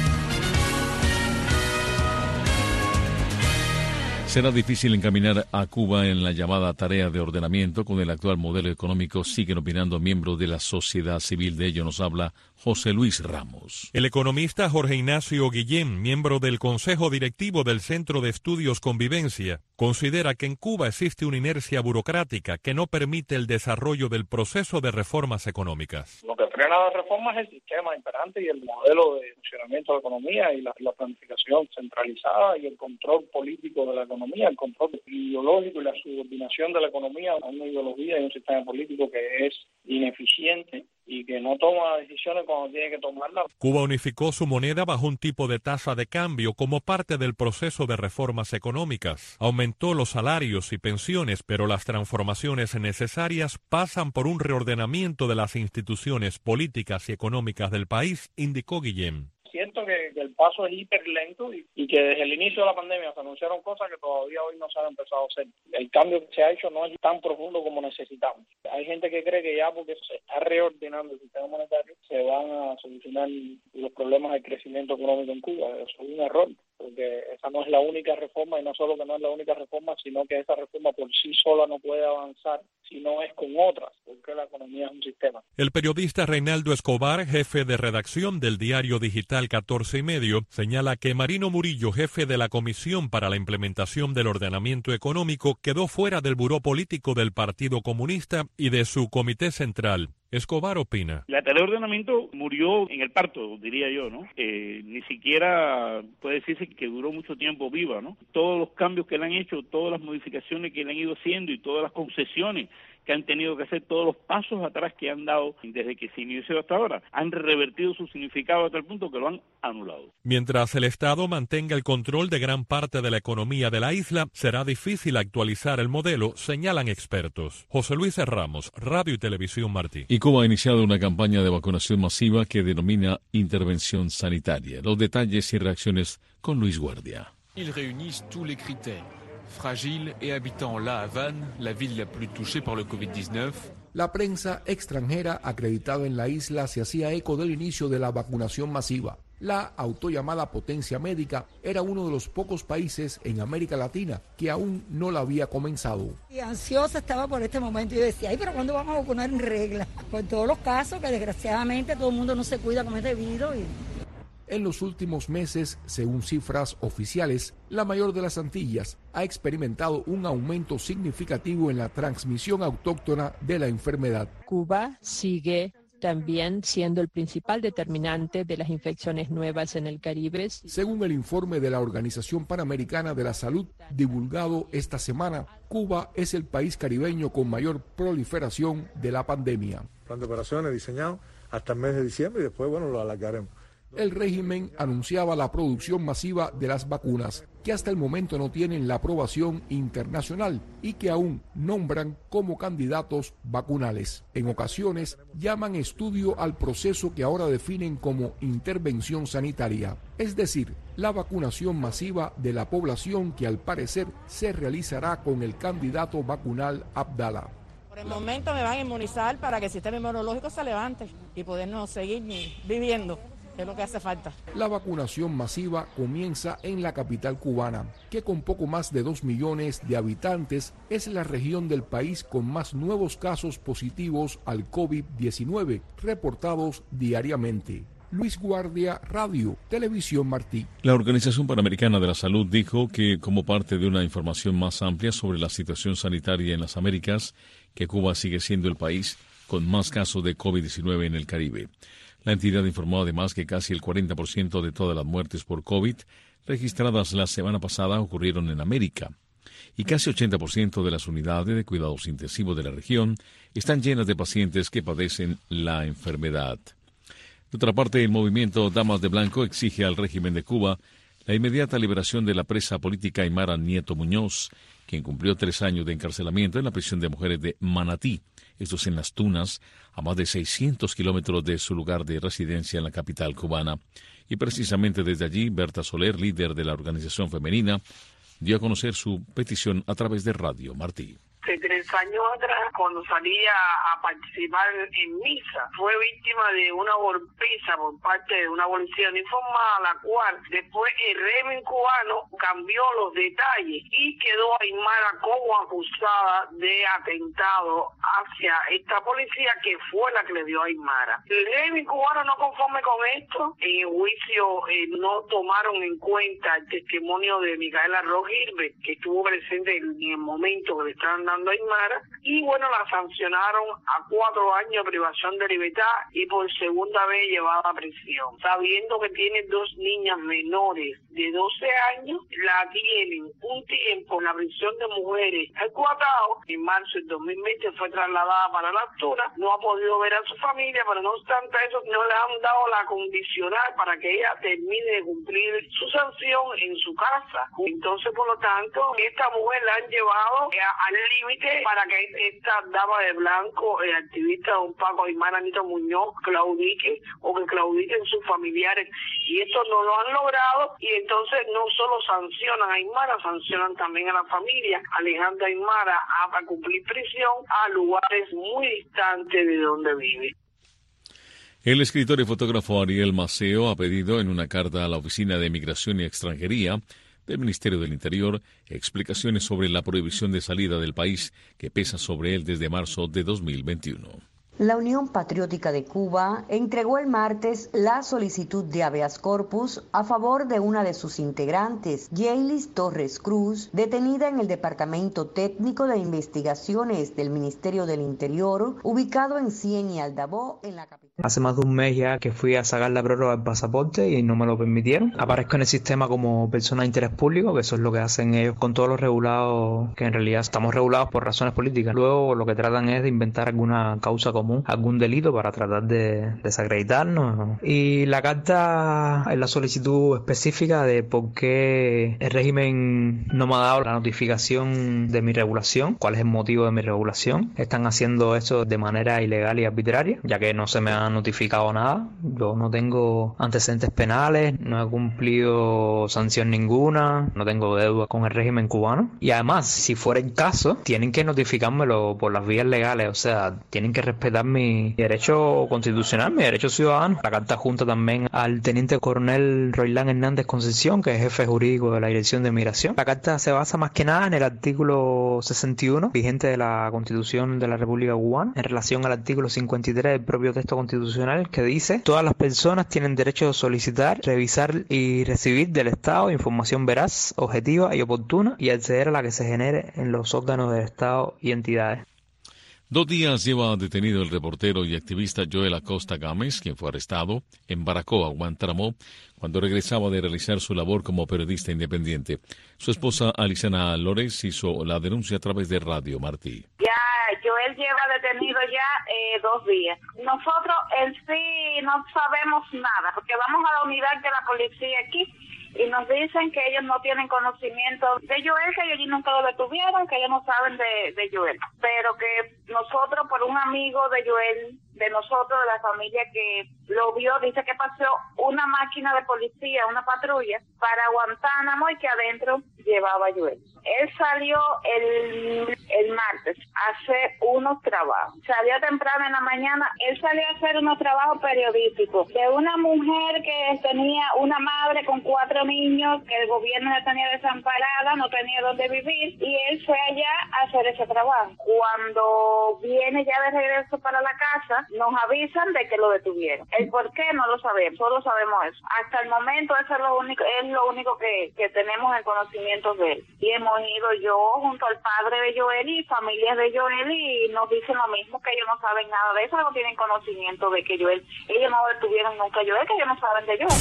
Será difícil encaminar a Cuba en la llamada tarea de ordenamiento con el actual modelo económico, siguen opinando miembros de la sociedad civil. De ello nos habla José Luis Ramos. El economista Jorge Ignacio Guillén, miembro del Consejo Directivo del Centro de Estudios Convivencia, considera que en Cuba existe una inercia burocrática que no permite el desarrollo del proceso de reformas económicas. Lo que frena las reformas es el sistema imperante y el modelo de funcionamiento de la economía y la, la planificación centralizada y el control político de la economía, el control ideológico y la subordinación de la economía a una ideología y un sistema político que es ineficiente y que no toma decisiones cuando tiene que tomarlas. Cuba unificó su moneda bajo un tipo de tasa de cambio como parte del proceso de reformas económicas. Aumentó los salarios y pensiones, pero las transformaciones necesarias pasan por un reordenamiento de las instituciones políticas y económicas del país, indicó Guillén. Siento que, que el paso es hiper lento y, y que desde el inicio de la pandemia se anunciaron cosas que todavía hoy no se han empezado a hacer. El cambio que se ha hecho no es tan profundo como necesitamos. Hay gente que cree que ya porque se está reordenando el sistema monetario se van a solucionar los problemas del crecimiento económico en Cuba. Eso es un error, porque esa no es la única reforma y no solo que no es la única reforma, sino que esa reforma por sí sola no puede avanzar si no es con otras, porque la economía es un sistema. El periodista Reinaldo Escobar, jefe de redacción del diario digital catorce y medio, señala que Marino Murillo, jefe de la Comisión para la Implementación del Ordenamiento Económico, quedó fuera del buró político del Partido Comunista y de su comité central. Escobar opina. La tarea de ordenamiento murió en el parto, diría yo, ¿no? Eh, ni siquiera puede decirse que duró mucho tiempo viva, ¿no? Todos los cambios que le han hecho, todas las modificaciones que le han ido haciendo y todas las concesiones que han tenido que hacer, todos los pasos atrás que han dado desde que se inició hasta ahora, han revertido su significado hasta el punto que lo han anulado. Mientras el Estado mantenga el control de gran parte de la economía de la isla, será difícil actualizar el modelo, señalan expertos. José Luis Ramos, Radio y Televisión Martí. Y Cuba ha iniciado una campaña de vacunación masiva que denomina intervención sanitaria. Los detalles y reacciones con Luis Guardia. Ils réunissent tous les critères. Fragile et habitant La Havane, la ville la plus touchée par le covid diecinueve. La prensa extranjera acreditada en la isla se hacía eco del inicio de la vacunación masiva. La autollamada potencia médica era uno de los pocos países en América Latina que aún no la había comenzado. Y ansiosa estaba por este momento y decía, ay, pero ¿cuándo vamos a vacunar en regla? Por todos los casos que desgraciadamente todo el mundo no se cuida como es debido y... En los últimos meses, según cifras oficiales, la mayor de las Antillas ha experimentado un aumento significativo en la transmisión autóctona de la enfermedad. Cuba sigue también siendo el principal determinante de las infecciones nuevas en el Caribe. Según el informe de la Organización Panamericana de la Salud divulgado esta semana, Cuba es el país caribeño con mayor proliferación de la pandemia. Plan de operaciones diseñado hasta el mes de diciembre y después, bueno, lo alargaremos. El régimen anunciaba la producción masiva de las vacunas, que hasta el momento no tienen la aprobación internacional y que aún nombran como candidatos vacunales. En ocasiones llaman estudio al proceso que ahora definen como intervención sanitaria, es decir, la vacunación masiva de la población que al parecer se realizará con el candidato vacunal Abdala. Por el momento me van a inmunizar para que el sistema inmunológico se levante y podernos seguir viviendo. es lo que hace falta. La vacunación masiva comienza en la capital cubana, que con poco más de dos millones de habitantes es la región del país con más nuevos casos positivos al COVID diecinueve reportados diariamente. Luis Guardia, Radio, Televisión Martí. La Organización Panamericana de la Salud dijo que, como parte de una información más amplia sobre la situación sanitaria en las Américas, que Cuba sigue siendo el país con más casos de COVID diecinueve en el Caribe. La entidad informó además que casi el cuarenta por ciento de todas las muertes por COVID registradas la semana pasada ocurrieron en América, y casi ochenta por ciento de las unidades de cuidados intensivos de la región están llenas de pacientes que padecen la enfermedad. De otra parte, el movimiento Damas de Blanco exige al régimen de Cuba la inmediata liberación de la presa política Aymara Nieto Muñoz, quien cumplió tres años de encarcelamiento en la prisión de mujeres de Manatí, esto es en Las Tunas, a más de seiscientos kilómetros de su lugar de residencia en la capital cubana. Y precisamente desde allí, Berta Soler, líder de la organización femenina, dio a conocer su petición a través de Radio Martí. Hace tres años atrás, cuando salía a participar en misa, fue víctima de una golpiza por parte de una policía uniformada, la cual después el régimen cubano cambió los detalles y quedó Aymara como acusada de atentado hacia esta policía que fue la que le dio a Aymara. El régimen cubano, no conforme con esto, en el juicio eh, no tomaron en cuenta el testimonio de Micaela Rojas Gilbert, que estuvo presente en el momento que le estaban dando a Aymara, y bueno, la sancionaron a cuatro años de privación de libertad y por segunda vez llevada a prisión. Sabiendo que tiene dos niñas menores de doce años, la tienen un tiempo en la prisión de mujeres al Cuatao. En marzo del dos mil veinte fue trasladada para la Altura, no ha podido ver a su familia, pero no obstante eso, no le han dado la condicional para que ella termine de cumplir su sanción en su casa. Entonces, por lo tanto, esta mujer la han llevado al límite para que esta dama de blanco, el activista don Paco Aymara Nieto Muñoz, claudique o que claudiquen sus familiares. Y esto no lo han logrado, y entonces no solo sancionan a Aymara, sancionan también a la familia, alejando a Aymara a cumplir prisión a lugares muy distantes de donde vive. El escritor y fotógrafo Ariel Maceo ha pedido en una carta a la Oficina de Migración y Extranjería del Ministerio del Interior explicaciones sobre la prohibición de salida del país que pesa sobre él desde marzo de dos mil veintiuno. La Unión Patriótica de Cuba entregó el martes la solicitud de habeas corpus a favor de una de sus integrantes, Yeilis Torres Cruz, detenida en el Departamento Técnico de Investigaciones del Ministerio del Interior, ubicado en Cien y Aldabó, en la capital. Hace más de un mes ya que fui a sacar la prórroga del pasaporte y no me lo permitieron. Aparezco en el sistema como persona de interés público, que eso es lo que hacen ellos con todos los regulados, que en realidad estamos regulados por razones políticas. Luego lo que tratan es de inventar alguna causa común, algún delito para tratar de desacreditarnos. Y la carta es la solicitud específica de por qué el régimen no me ha dado la notificación de mi regulación, cuál es el motivo de mi regulación. Están haciendo eso de manera ilegal y arbitraria, ya que no se me ha notificado nada. Yo no tengo antecedentes penales, no he cumplido sanción ninguna, no tengo deuda con el régimen cubano. Y además, si fuera el caso, tienen que notificármelo por las vías legales, o sea, tienen que respetar mi derecho constitucional, mi derecho ciudadano. La carta junta también al teniente coronel Roilán Hernández Concepción, que es jefe jurídico de la Dirección de Migración. La carta se basa más que nada en el artículo sesenta y uno, vigente de la Constitución de la República Cubana, en relación al artículo cincuenta y tres del propio texto constitucional, que dice: todas las personas tienen derecho a solicitar, revisar y recibir del Estado información veraz, objetiva y oportuna, y acceder a la que se genere en los órganos del Estado y entidades. Dos días lleva detenido el reportero y activista Joel Acosta Gámez, quien fue arrestado en Baracoa, Guantánamo, cuando regresaba de realizar su labor como periodista independiente. Su esposa, Alisana Lórez, hizo la denuncia a través de Radio Martí. Ya, Joel lleva detenido ya eh, dos días. Nosotros en sí no sabemos nada, porque vamos a la unidad de la policía aquí y nos dicen que ellos no tienen conocimiento de Joel, que ellos nunca lo detuvieron, que ellos no saben de, de Joel. Pero que nosotros, por un amigo de Joel, de nosotros, de la familia que lo vio, dice que pasó una máquina de policía, una patrulla, para Guantánamo y que adentro llevaba a Joel. Él salió el, el martes a hacer unos trabajos. Salió temprano en la mañana, él salió a hacer unos trabajos periodísticos de una mujer que tenía una madre con cuatro niños, que el gobierno la tenía desamparada, no tenía dónde vivir, y él fue allá a hacer ese trabajo. Cuando viene ya de regreso para la casa, nos avisan de que lo detuvieron. El por qué no lo sabemos, solo sabemos eso. Hasta el momento eso es lo único, es lo único que, que tenemos en conocimiento de él. Y hemos ido yo junto al padre de Joel y familias de Joel y nos dicen lo mismo, que ellos no saben nada de eso, no tienen conocimiento de que Joel, ellos no detuvieron nunca a Joel, que ellos no saben de Joel.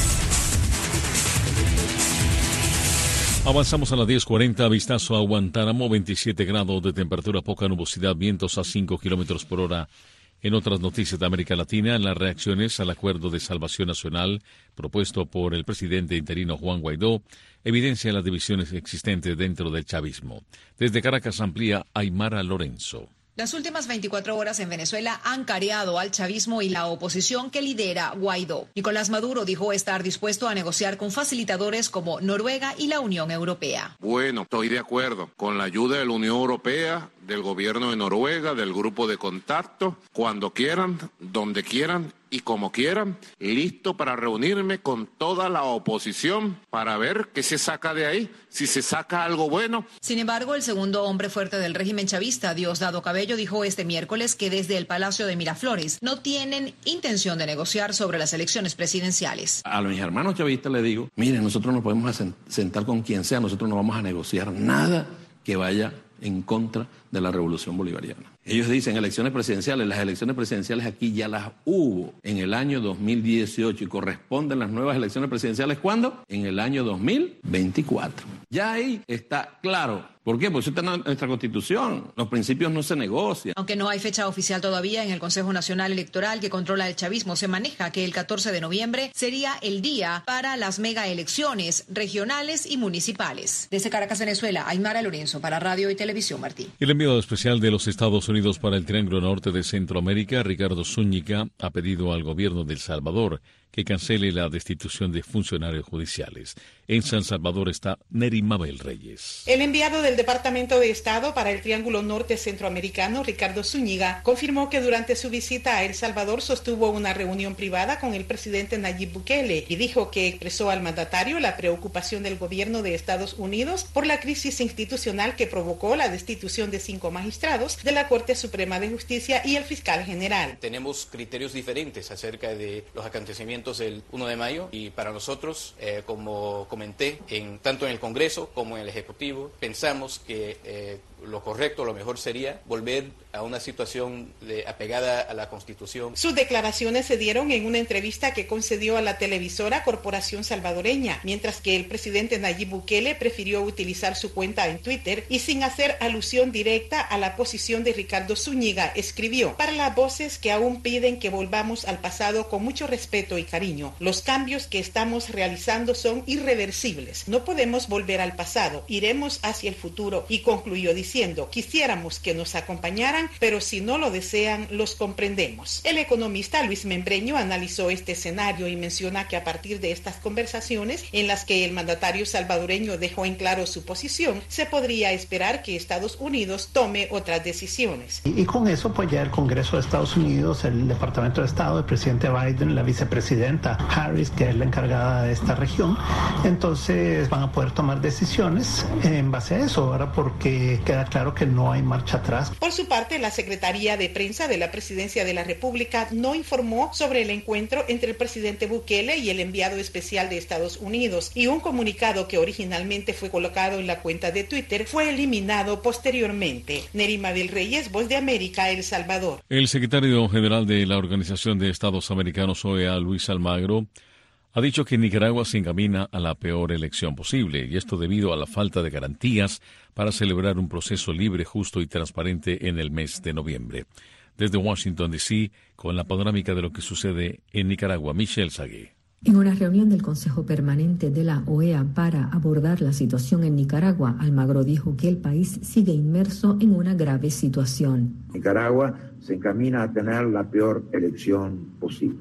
Avanzamos a las diez cuarenta, vistazo a Guantánamo, veintisiete grados de temperatura, poca nubosidad, vientos a cinco kilómetros por hora. En otras noticias de América Latina, las reacciones al acuerdo de salvación nacional propuesto por el presidente interino Juan Guaidó evidencian las divisiones existentes dentro del chavismo. Desde Caracas amplía Aymara Lorenzo. Las últimas veinticuatro horas en Venezuela han careado al chavismo y la oposición que lidera Guaidó. Nicolás Maduro dijo estar dispuesto a negociar con facilitadores como Noruega y la Unión Europea. Bueno, estoy de acuerdo con la ayuda de la Unión Europea, del gobierno de Noruega, del grupo de contacto, cuando quieran, donde quieran y como quieran, listo para reunirme con toda la oposición para ver qué se saca de ahí, si se saca algo bueno. Sin embargo, el segundo hombre fuerte del régimen chavista, Diosdado Cabello, dijo este miércoles que desde el Palacio de Miraflores no tienen intención de negociar sobre las elecciones presidenciales. A mis hermanos chavistas les digo, miren, nosotros nos podemos sentar con quien sea, nosotros no vamos a negociar nada que vaya en contra de la revolución bolivariana. Ellos dicen elecciones presidenciales, las elecciones presidenciales aquí ya las hubo en el año dos mil dieciocho y corresponden las nuevas elecciones presidenciales, ¿cuándo? En el año dos mil veinticuatro. Ya ahí está claro. ¿Por qué? Porque eso está en nuestra Constitución. Los principios no se negocian. Aunque no hay fecha oficial todavía en el Consejo Nacional Electoral que controla el chavismo, se maneja que el catorce de noviembre sería el día para las megaelecciones regionales y municipales. Desde Caracas, Venezuela, Aymara Lorenzo para Radio y Televisión Martí. El enviado especial de los Estados Unidos para el Triángulo Norte de Centroamérica, Ricardo Zúñiga, ha pedido al gobierno de El Salvador que cancele la destitución de funcionarios judiciales. En San Salvador está Neri Mabel Reyes. El enviado del Departamento de Estado para el Triángulo Norte Centroamericano, Ricardo Zúñiga, confirmó que durante su visita a El Salvador sostuvo una reunión privada con el presidente Nayib Bukele y dijo que expresó al mandatario la preocupación del gobierno de Estados Unidos por la crisis institucional que provocó la destitución de cinco magistrados de la Corte Suprema de Justicia y el fiscal general. Tenemos criterios diferentes acerca de los acontecimientos el uno de mayo y para nosotros, eh, como comenté, en, tanto en el Congreso como en el Ejecutivo, pensamos que eh, lo correcto, lo mejor sería volver a una situación de, apegada a la Constitución. Sus declaraciones se dieron en una entrevista que concedió a la televisora Corporación Salvadoreña, mientras que el presidente Nayib Bukele prefirió utilizar su cuenta en Twitter y sin hacer alusión directa a la posición de Ricardo Zúñiga, escribió: para las voces que aún piden que volvamos al pasado con mucho respeto y cariño, los cambios que estamos realizando son irreversibles. No podemos volver al pasado, iremos hacia el futuro, y concluyó diciendo: quisiéramos que nos acompañaran, pero si no lo desean, los comprendemos. El economista Luis Membreño analizó este escenario y menciona que a partir de estas conversaciones, en las que el mandatario salvadoreño dejó en claro su posición, se podría esperar que Estados Unidos tome otras decisiones. Y, y con eso, pues ya el Congreso de Estados Unidos, el Departamento de Estado, el presidente Biden, la vicepresidenta Harris, que es la encargada de esta región, entonces van a poder tomar decisiones en base a eso, ahora porque queda claro que no hay marcha atrás. Por su parte, la Secretaría de Prensa de la Presidencia de la República no informó sobre el encuentro entre el presidente Bukele y el enviado especial de Estados Unidos, y un comunicado que originalmente fue colocado en la cuenta de Twitter fue eliminado posteriormente. Neri Mabel Reyes, Voz de América, El Salvador. El secretario general de la Organización de Estados Americanos, O E A, Luis Almagro, ha dicho que Nicaragua se encamina a la peor elección posible, y esto debido a la falta de garantías para celebrar un proceso libre, justo y transparente en el mes de noviembre. Desde Washington, D C, con la panorámica de lo que sucede en Nicaragua, Michelle Sagué. En una reunión del Consejo Permanente de la O E A para abordar la situación en Nicaragua, Almagro dijo que el país sigue inmerso en una grave situación. Nicaragua se encamina a tener la peor elección posible.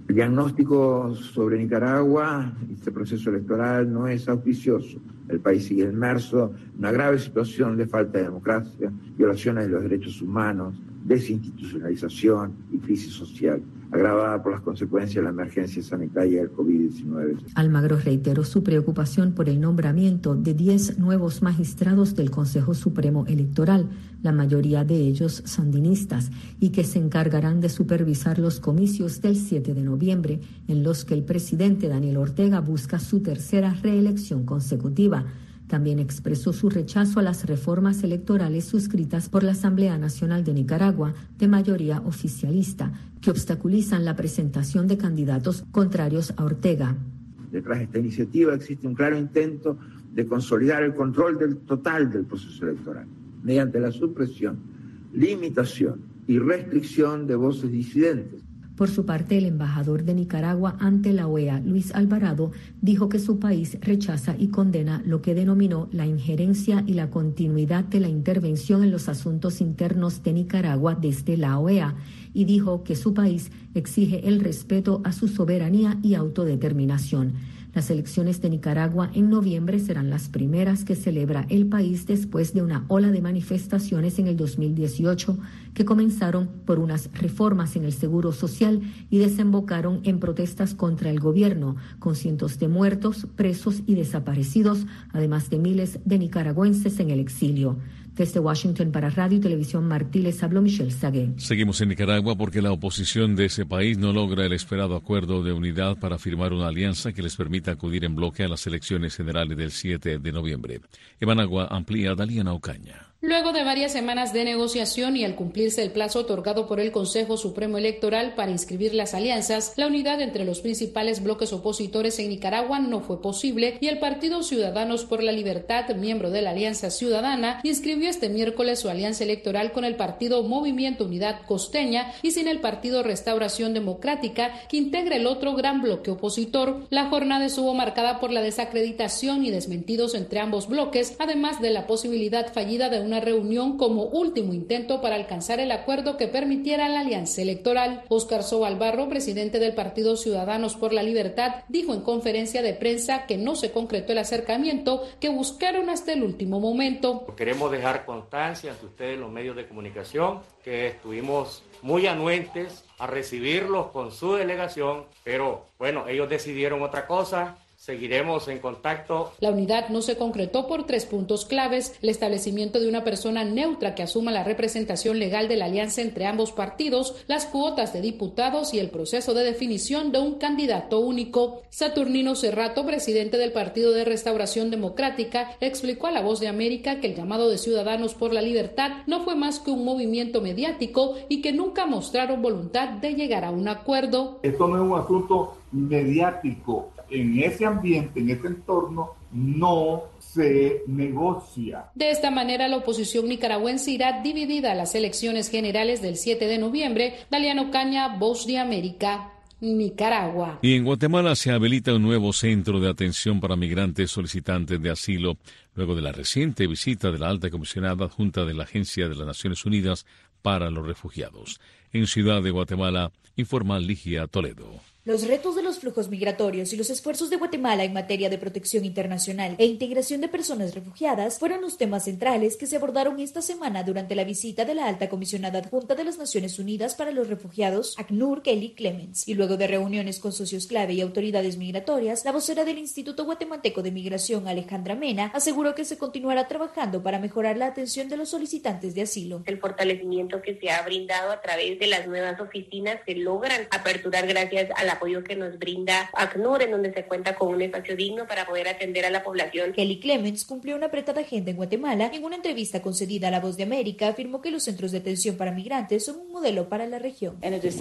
El diagnóstico sobre Nicaragua, este proceso electoral, no es auspicioso. El país sigue inmerso en una grave situación de falta de democracia, violaciones de los derechos humanos, desinstitucionalización y crisis social, agravada por las consecuencias de la emergencia sanitaria del covid diecinueve. Almagro reiteró su preocupación por el nombramiento de diez nuevos magistrados del Consejo Supremo Electoral, la mayoría de ellos sandinistas, y que se encargarán de supervisar los comicios del siete de noviembre, en los que el presidente Daniel Ortega busca su tercera reelección consecutiva. También expresó su rechazo a las reformas electorales suscritas por la Asamblea Nacional de Nicaragua, de mayoría oficialista, que obstaculizan la presentación de candidatos contrarios a Ortega. Detrás de esta iniciativa existe un claro intento de consolidar el control del total del proceso electoral, mediante la supresión, limitación y restricción de voces disidentes. Por su parte, el embajador de Nicaragua ante la O E A, Luis Alvarado, dijo que su país rechaza y condena lo que denominó la injerencia y la continuidad de la intervención en los asuntos internos de Nicaragua desde la O E A, y dijo que su país exige el respeto a su soberanía y autodeterminación. Las elecciones de Nicaragua en noviembre serán las primeras que celebra el país después de una ola de manifestaciones en el dos mil dieciocho que comenzaron por unas reformas en el seguro social y desembocaron en protestas contra el gobierno, con cientos de muertos, presos y desaparecidos, además de miles de nicaragüenses en el exilio. Desde Washington para Radio y Televisión Martí les habló Michelle Sagué. Seguimos en Nicaragua porque la oposición de ese país no logra el esperado acuerdo de unidad para firmar una alianza que les permita acudir en bloque a las elecciones generales del siete de noviembre. En Managua amplía Daliana Ocaña. Luego de varias semanas de negociación y al cumplirse el plazo otorgado por el Consejo Supremo Electoral para inscribir las alianzas, la unidad entre los principales bloques opositores en Nicaragua no fue posible y el Partido Ciudadanos por la Libertad, miembro de la Alianza Ciudadana, inscribió este miércoles su alianza electoral con el partido Movimiento Unidad Costeña y sin el partido Restauración Democrática, que integra el otro gran bloque opositor. La jornada estuvo marcada por la desacreditación y desmentidos entre ambos bloques, además de la posibilidad fallida de una reunión como último intento para alcanzar el acuerdo que permitiera la alianza electoral. Óscar Sobalbarro, presidente del Partido Ciudadanos por la Libertad, dijo en conferencia de prensa que no se concretó el acercamiento que buscaron hasta el último momento. Queremos dejar constancia ante ustedes, los medios de comunicación, que estuvimos muy anuentes a recibirlos con su delegación, pero bueno, ellos decidieron otra cosa. Seguiremos en contacto. La unidad no se concretó por tres puntos claves: el establecimiento de una persona neutra que asuma la representación legal de la alianza entre ambos partidos, las cuotas de diputados y el proceso de definición de un candidato único. Saturnino Cerrato, presidente del Partido de Restauración Democrática, explicó a La Voz de América que el llamado de Ciudadanos por la Libertad no fue más que un movimiento mediático y que nunca mostraron voluntad de llegar a un acuerdo. Esto no es un asunto mediático. En ese ambiente, en ese entorno, no se negocia. De esta manera, la oposición nicaragüense irá dividida a las elecciones generales del siete de noviembre. Daliana Ocaña, Voz de América, Nicaragua. Y en Guatemala se habilita un nuevo centro de atención para migrantes solicitantes de asilo, luego de la reciente visita de la alta comisionada adjunta de la Agencia de las Naciones Unidas para los Refugiados. En Ciudad de Guatemala, informa Ligia Toledo. Los retos de los flujos migratorios y los esfuerzos de Guatemala en materia de protección internacional e integración de personas refugiadas fueron los temas centrales que se abordaron esta semana durante la visita de la alta comisionada adjunta de las Naciones Unidas para los Refugiados, ACNUR, Kelly Clements, y luego de reuniones con socios clave y autoridades migratorias, la vocera del Instituto Guatemalteco de Migración, Alejandra Mena, aseguró que se continuará trabajando para mejorar la atención de los solicitantes de asilo. El fortalecimiento que se ha brindado a través de las nuevas oficinas se logran aperturar gracias a la apoyo que nos brinda ACNUR, en donde se cuenta con un espacio digno para poder atender a la población. Kelly Clements cumplió una apretada agenda en Guatemala. En una entrevista concedida a La Voz de América, afirmó que los centros de atención para migrantes son un modelo para la región. Es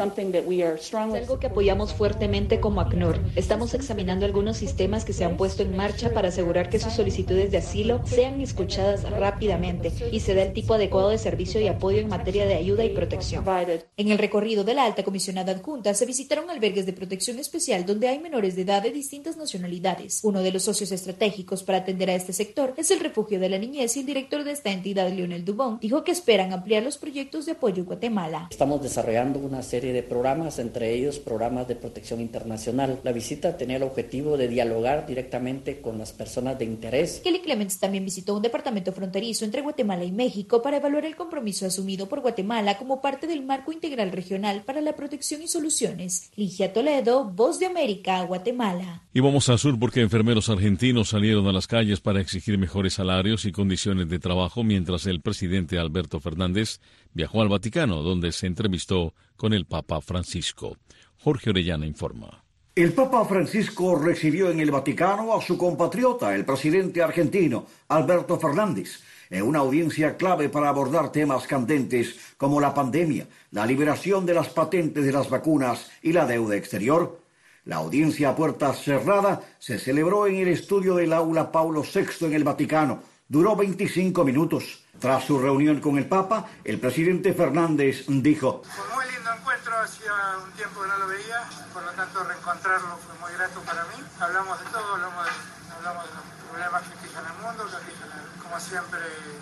algo que apoyamos fuertemente como ACNUR. Estamos examinando algunos sistemas que se han puesto en marcha para asegurar que sus solicitudes de asilo sean escuchadas rápidamente y se dé el tipo adecuado de servicio y apoyo en materia de ayuda y protección. En el recorrido de la alta comisionada adjunta se visitaron albergues de protección protección especial donde hay menores de edad de distintas nacionalidades. Uno de los socios estratégicos para atender a este sector es el Refugio de la Niñez y el director de esta entidad, Lionel Dubón, dijo que esperan ampliar los proyectos de apoyo en Guatemala. Estamos desarrollando una serie de programas, entre ellos programas de protección internacional. La visita tenía el objetivo de dialogar directamente con las personas de interés. Kelly Clements también visitó un departamento fronterizo entre Guatemala y México para evaluar el compromiso asumido por Guatemala como parte del marco integral regional para la protección y soluciones. Ligia Toledo, Voz de América, Guatemala. Y vamos al sur porque enfermeros argentinos salieron a las calles para exigir mejores salarios y condiciones de trabajo mientras el presidente Alberto Fernández viajó al Vaticano, donde se entrevistó con el Papa Francisco. Jorge Orellana informa. El Papa Francisco recibió en el Vaticano a su compatriota, el presidente argentino Alberto Fernández, en una audiencia clave para abordar temas candentes como la pandemia, la liberación de las patentes de las vacunas y la deuda exterior. La audiencia a puerta cerrada se celebró en el estudio del Aula Paulo sexto en el Vaticano. Duró veinticinco minutos. Tras su reunión con el Papa, el presidente Fernández dijo: Fue muy lindo encuentro, hacía un tiempo que no lo veía, por lo tanto reencontrarlo fue muy grato para mí. Hablamos de todo, hablamos de, hablamos de los problemas que aquejan el mundo, que aquejan, como siempre,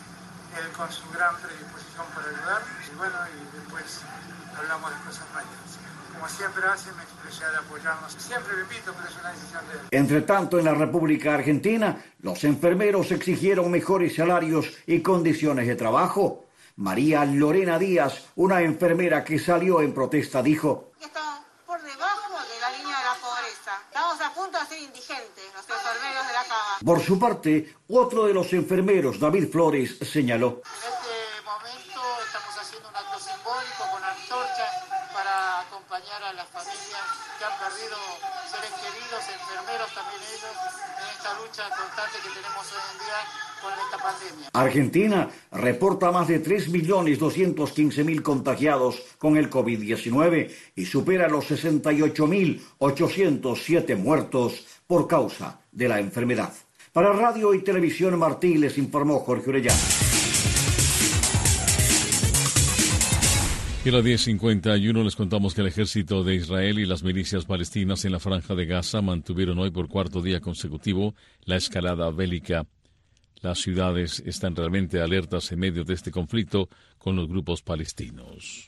él con su gran predisposición para ayudar, y bueno, y después hablamos de cosas mágicas. Como siempre hace, me expresé de apoyarnos. Siempre repito, pero es una decisión de él. Entre tanto, en la República Argentina, los enfermeros exigieron mejores salarios y condiciones de trabajo. María Lorena Díaz, una enfermera que salió en protesta, dijo: Estamos por debajo de la línea de la pobreza. Estamos a punto de ser indigentes, los enfermeros de la cama. Por su parte, otro de los enfermeros, David Flores, señaló: En este momento estamos haciendo un acto simbólico con antorchas para acompañar a las familias que han perdido seres queridos, enfermeros también ellos, en esta lucha constante que tenemos hoy en día con esta pandemia. Argentina reporta más de tres millones doscientos quince mil contagiados con el COVID diecinueve y supera los sesenta y ocho mil ochocientos siete muertos por causa de la enfermedad. Para Radio y Televisión Martí les informó Jorge Orellana. Y a las diez cincuenta y uno les contamos que el ejército de Israel y las milicias palestinas en la Franja de Gaza mantuvieron hoy por cuarto día consecutivo la escalada bélica. Las ciudades están realmente alertas en medio de este conflicto con los grupos palestinos.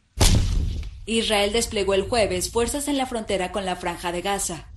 Israel desplegó el jueves fuerzas en la frontera con la Franja de Gaza.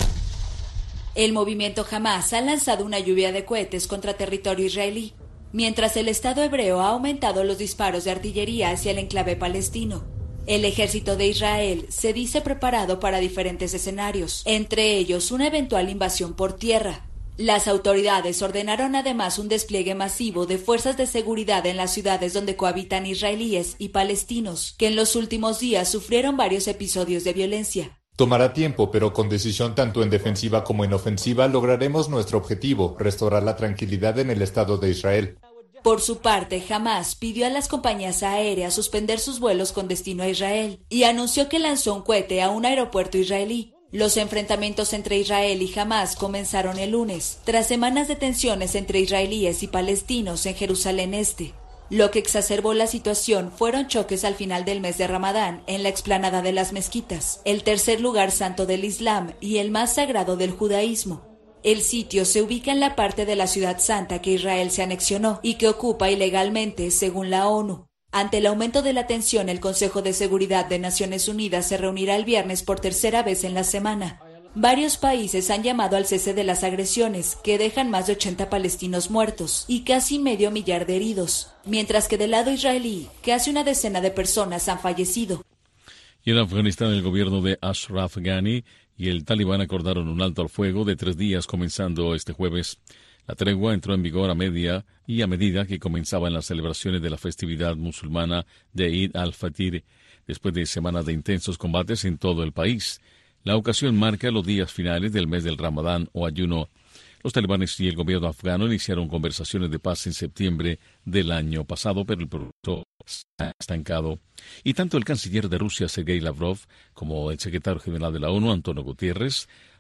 El movimiento Hamas ha lanzado una lluvia de cohetes contra territorio israelí, mientras el Estado hebreo ha aumentado los disparos de artillería hacia el enclave palestino. El ejército de Israel se dice preparado para diferentes escenarios, entre ellos una eventual invasión por tierra. Las autoridades ordenaron además un despliegue masivo de fuerzas de seguridad en las ciudades donde cohabitan israelíes y palestinos, que en los últimos días sufrieron varios episodios de violencia. Tomará tiempo, pero con decisión tanto en defensiva como en ofensiva lograremos nuestro objetivo, restaurar la tranquilidad en el Estado de Israel. Por su parte, Hamas pidió a las compañías aéreas suspender sus vuelos con destino a Israel y anunció que lanzó un cohete a un aeropuerto israelí. Los enfrentamientos entre Israel y Hamas comenzaron el lunes, tras semanas de tensiones entre israelíes y palestinos en Jerusalén Este. Lo que exacerbó la situación fueron choques al final del mes de Ramadán en la explanada de las mezquitas, el tercer lugar santo del Islam y el más sagrado del judaísmo. El sitio se ubica en la parte de la ciudad santa que Israel se anexionó y que ocupa ilegalmente, según la ONU. Ante el aumento de la tensión, el Consejo de Seguridad de Naciones Unidas se reunirá el viernes por tercera vez en la semana. Varios países han llamado al cese de las agresiones, que dejan más de ochenta palestinos muertos y casi medio millar de heridos, mientras que del lado israelí, casi una decena de personas han fallecido. Y en Afganistán, el gobierno de Ashraf Ghani y el Talibán acordaron un alto al fuego de tres días comenzando este jueves. La tregua entró en vigor a media y a medida que comenzaban las celebraciones de la festividad musulmana de Eid al-Fitr, después de semanas de intensos combates en todo el país. La ocasión marca los días finales del mes del Ramadán o ayuno. Los talibanes y el gobierno afgano iniciaron conversaciones de paz en septiembre del año pasado, pero el proceso está estancado. Y tanto el canciller de Rusia, Sergei Lavrov, como el secretario general de la ONU, Antonio Guterres,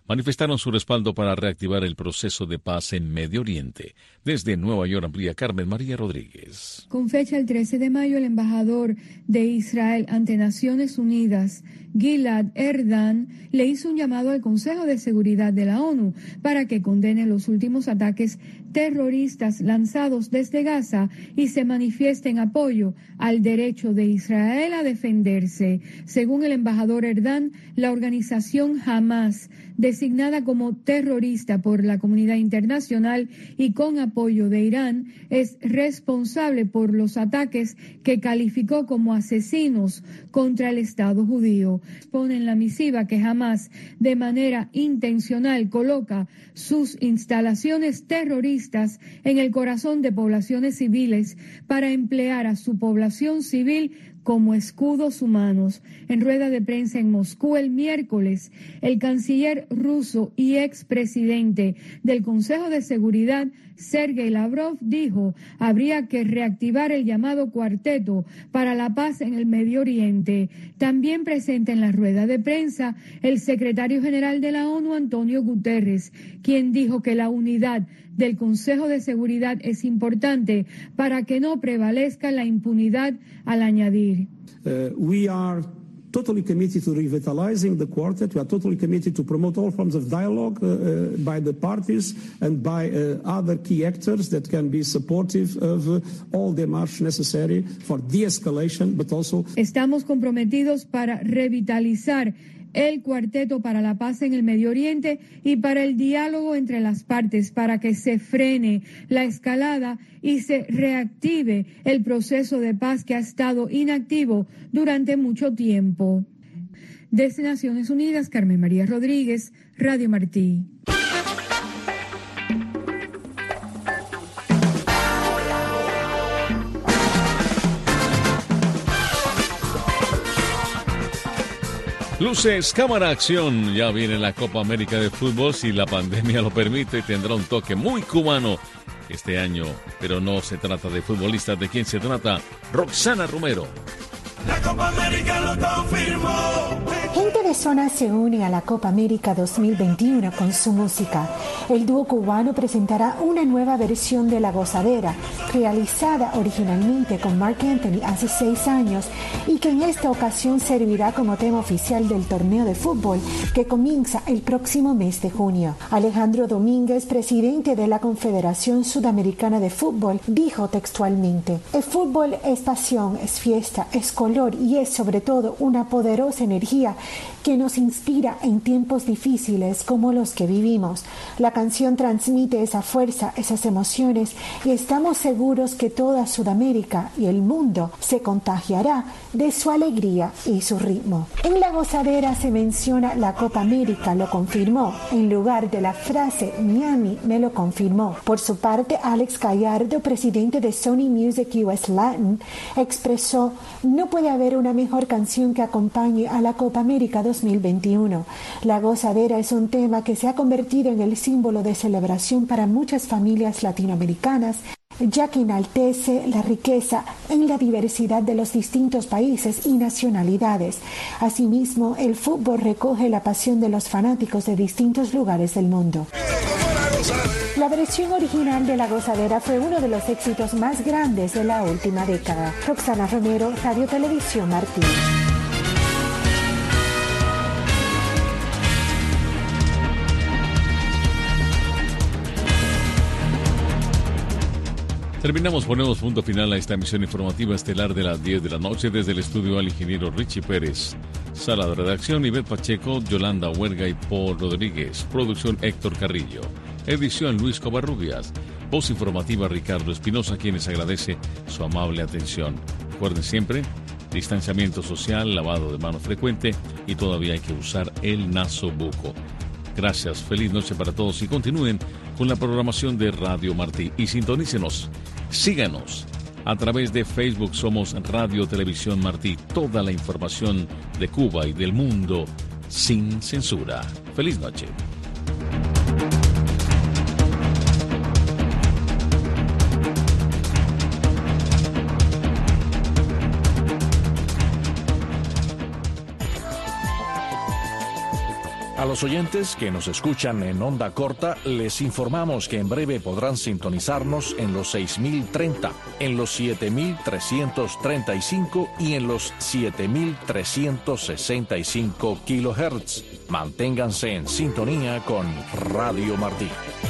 manifestaron su respaldo para reactivar el proceso de paz en Medio Oriente. Desde Nueva York amplía Carmen María Rodríguez. Con fecha el trece de mayo, el embajador de Israel ante Naciones Unidas, Gilad Erdan, le hizo un llamado al Consejo de Seguridad de la ONU para que condene los últimos ataques terroristas lanzados desde Gaza y se manifieste en apoyo al derecho de Israel a defenderse. Según el embajador Erdan, la organización Hamas, designada como terrorista por la comunidad internacional y con apoyo de Irán, es responsable por los ataques que calificó como asesinos contra el Estado judío. Expone en la misiva que Hamas, de manera intencional, coloca sus instalaciones terroristas en el corazón de poblaciones civiles para emplear a su población civil como escudos humanos. En rueda de prensa en Moscú el miércoles, el canciller ruso y expresidente del Consejo de Seguridad, Sergei Lavrov, dijo habría que reactivar el llamado Cuarteto para la Paz en el Medio Oriente. También presente en la rueda de prensa el secretario general de la ONU, Antonio Guterres, quien dijo que la unidad del Consejo de Seguridad es importante para que no prevalezca la impunidad, al añadir. Uh, we are totally committed to revitalizing the quartet. We are totally committed to promote all forms of dialogue uh, uh, by the parties and by uh, other key actors that can be supportive of uh, all démarches necessary for de-escalation, but also... Estamos comprometidos para revitalizar el Cuarteto para la Paz en el Medio Oriente y para el diálogo entre las partes, para que se frene la escalada y se reactive el proceso de paz que ha estado inactivo durante mucho tiempo. Desde Naciones Unidas, Carmen María Rodríguez, Radio Martí. Luces, cámara, acción. Ya viene la Copa América de Fútbol. Si la pandemia lo permite, tendrá un toque muy cubano este año. Pero no se trata de futbolistas. ¿De quién se trata? Roxana Romero. La Copa América lo confirmó. Gente de Zona se une a la Copa América dos mil veintiuno con su música. El dúo cubano presentará una nueva versión de La Gozadera, realizada originalmente con Marc Anthony hace seis años y que en esta ocasión servirá como tema oficial del torneo de fútbol que comienza el próximo mes de junio. Alejandro Domínguez, presidente de la Confederación Sudamericana de Fútbol, dijo textualmente: el fútbol es pasión, es fiesta, es color y es sobre todo una poderosa energía que nos inspira en tiempos difíciles como los que vivimos. La canción transmite esa fuerza, esas emociones y estamos seguros que toda Sudamérica y el mundo se contagiará de su alegría y su ritmo. En La Gozadera se menciona la Copa América, lo confirmó, en lugar de la frase Miami me lo confirmó. Por su parte, Alex Gallardo, presidente de Sony Music U S Latin, expresó: no puede haber una mejor canción que acompañe a la Copa América dos mil veintiuno. La Gozadera es un tema que se ha convertido en el símbolo de celebración para muchas familias latinoamericanas, ya que enaltece la riqueza en la diversidad de los distintos países y nacionalidades. Asimismo, el fútbol recoge la pasión de los fanáticos de distintos lugares del mundo. La versión original de La Gozadera fue uno de los éxitos más grandes de la última década. Roxana Romero, Radio Televisión Martí. Terminamos, ponemos punto final a esta emisión informativa estelar de las diez de la noche desde el estudio al ingeniero Richie Pérez. Sala de redacción, Ivette Pacheco, Yolanda Huerga y Paul Rodríguez. Producción, Héctor Carrillo. Edición, Luis Covarrubias. Voz informativa, Ricardo Espinosa, quienes agradece su amable atención. Recuerden siempre, distanciamiento social, lavado de manos frecuente y todavía hay que usar el nasobuco. Gracias, feliz noche para todos y continúen con la programación de Radio Martí. Y sintonícenos, síganos. A través de Facebook somos Radio Televisión Martí. Toda la información de Cuba y del mundo sin censura. Feliz noche. A los oyentes que nos escuchan en onda corta, les informamos que en breve podrán sintonizarnos en los seis mil treinta, en los siete mil trescientos treinta y cinco y en los siete mil trescientos sesenta y cinco kilohertz. Manténganse en sintonía con Radio Martí.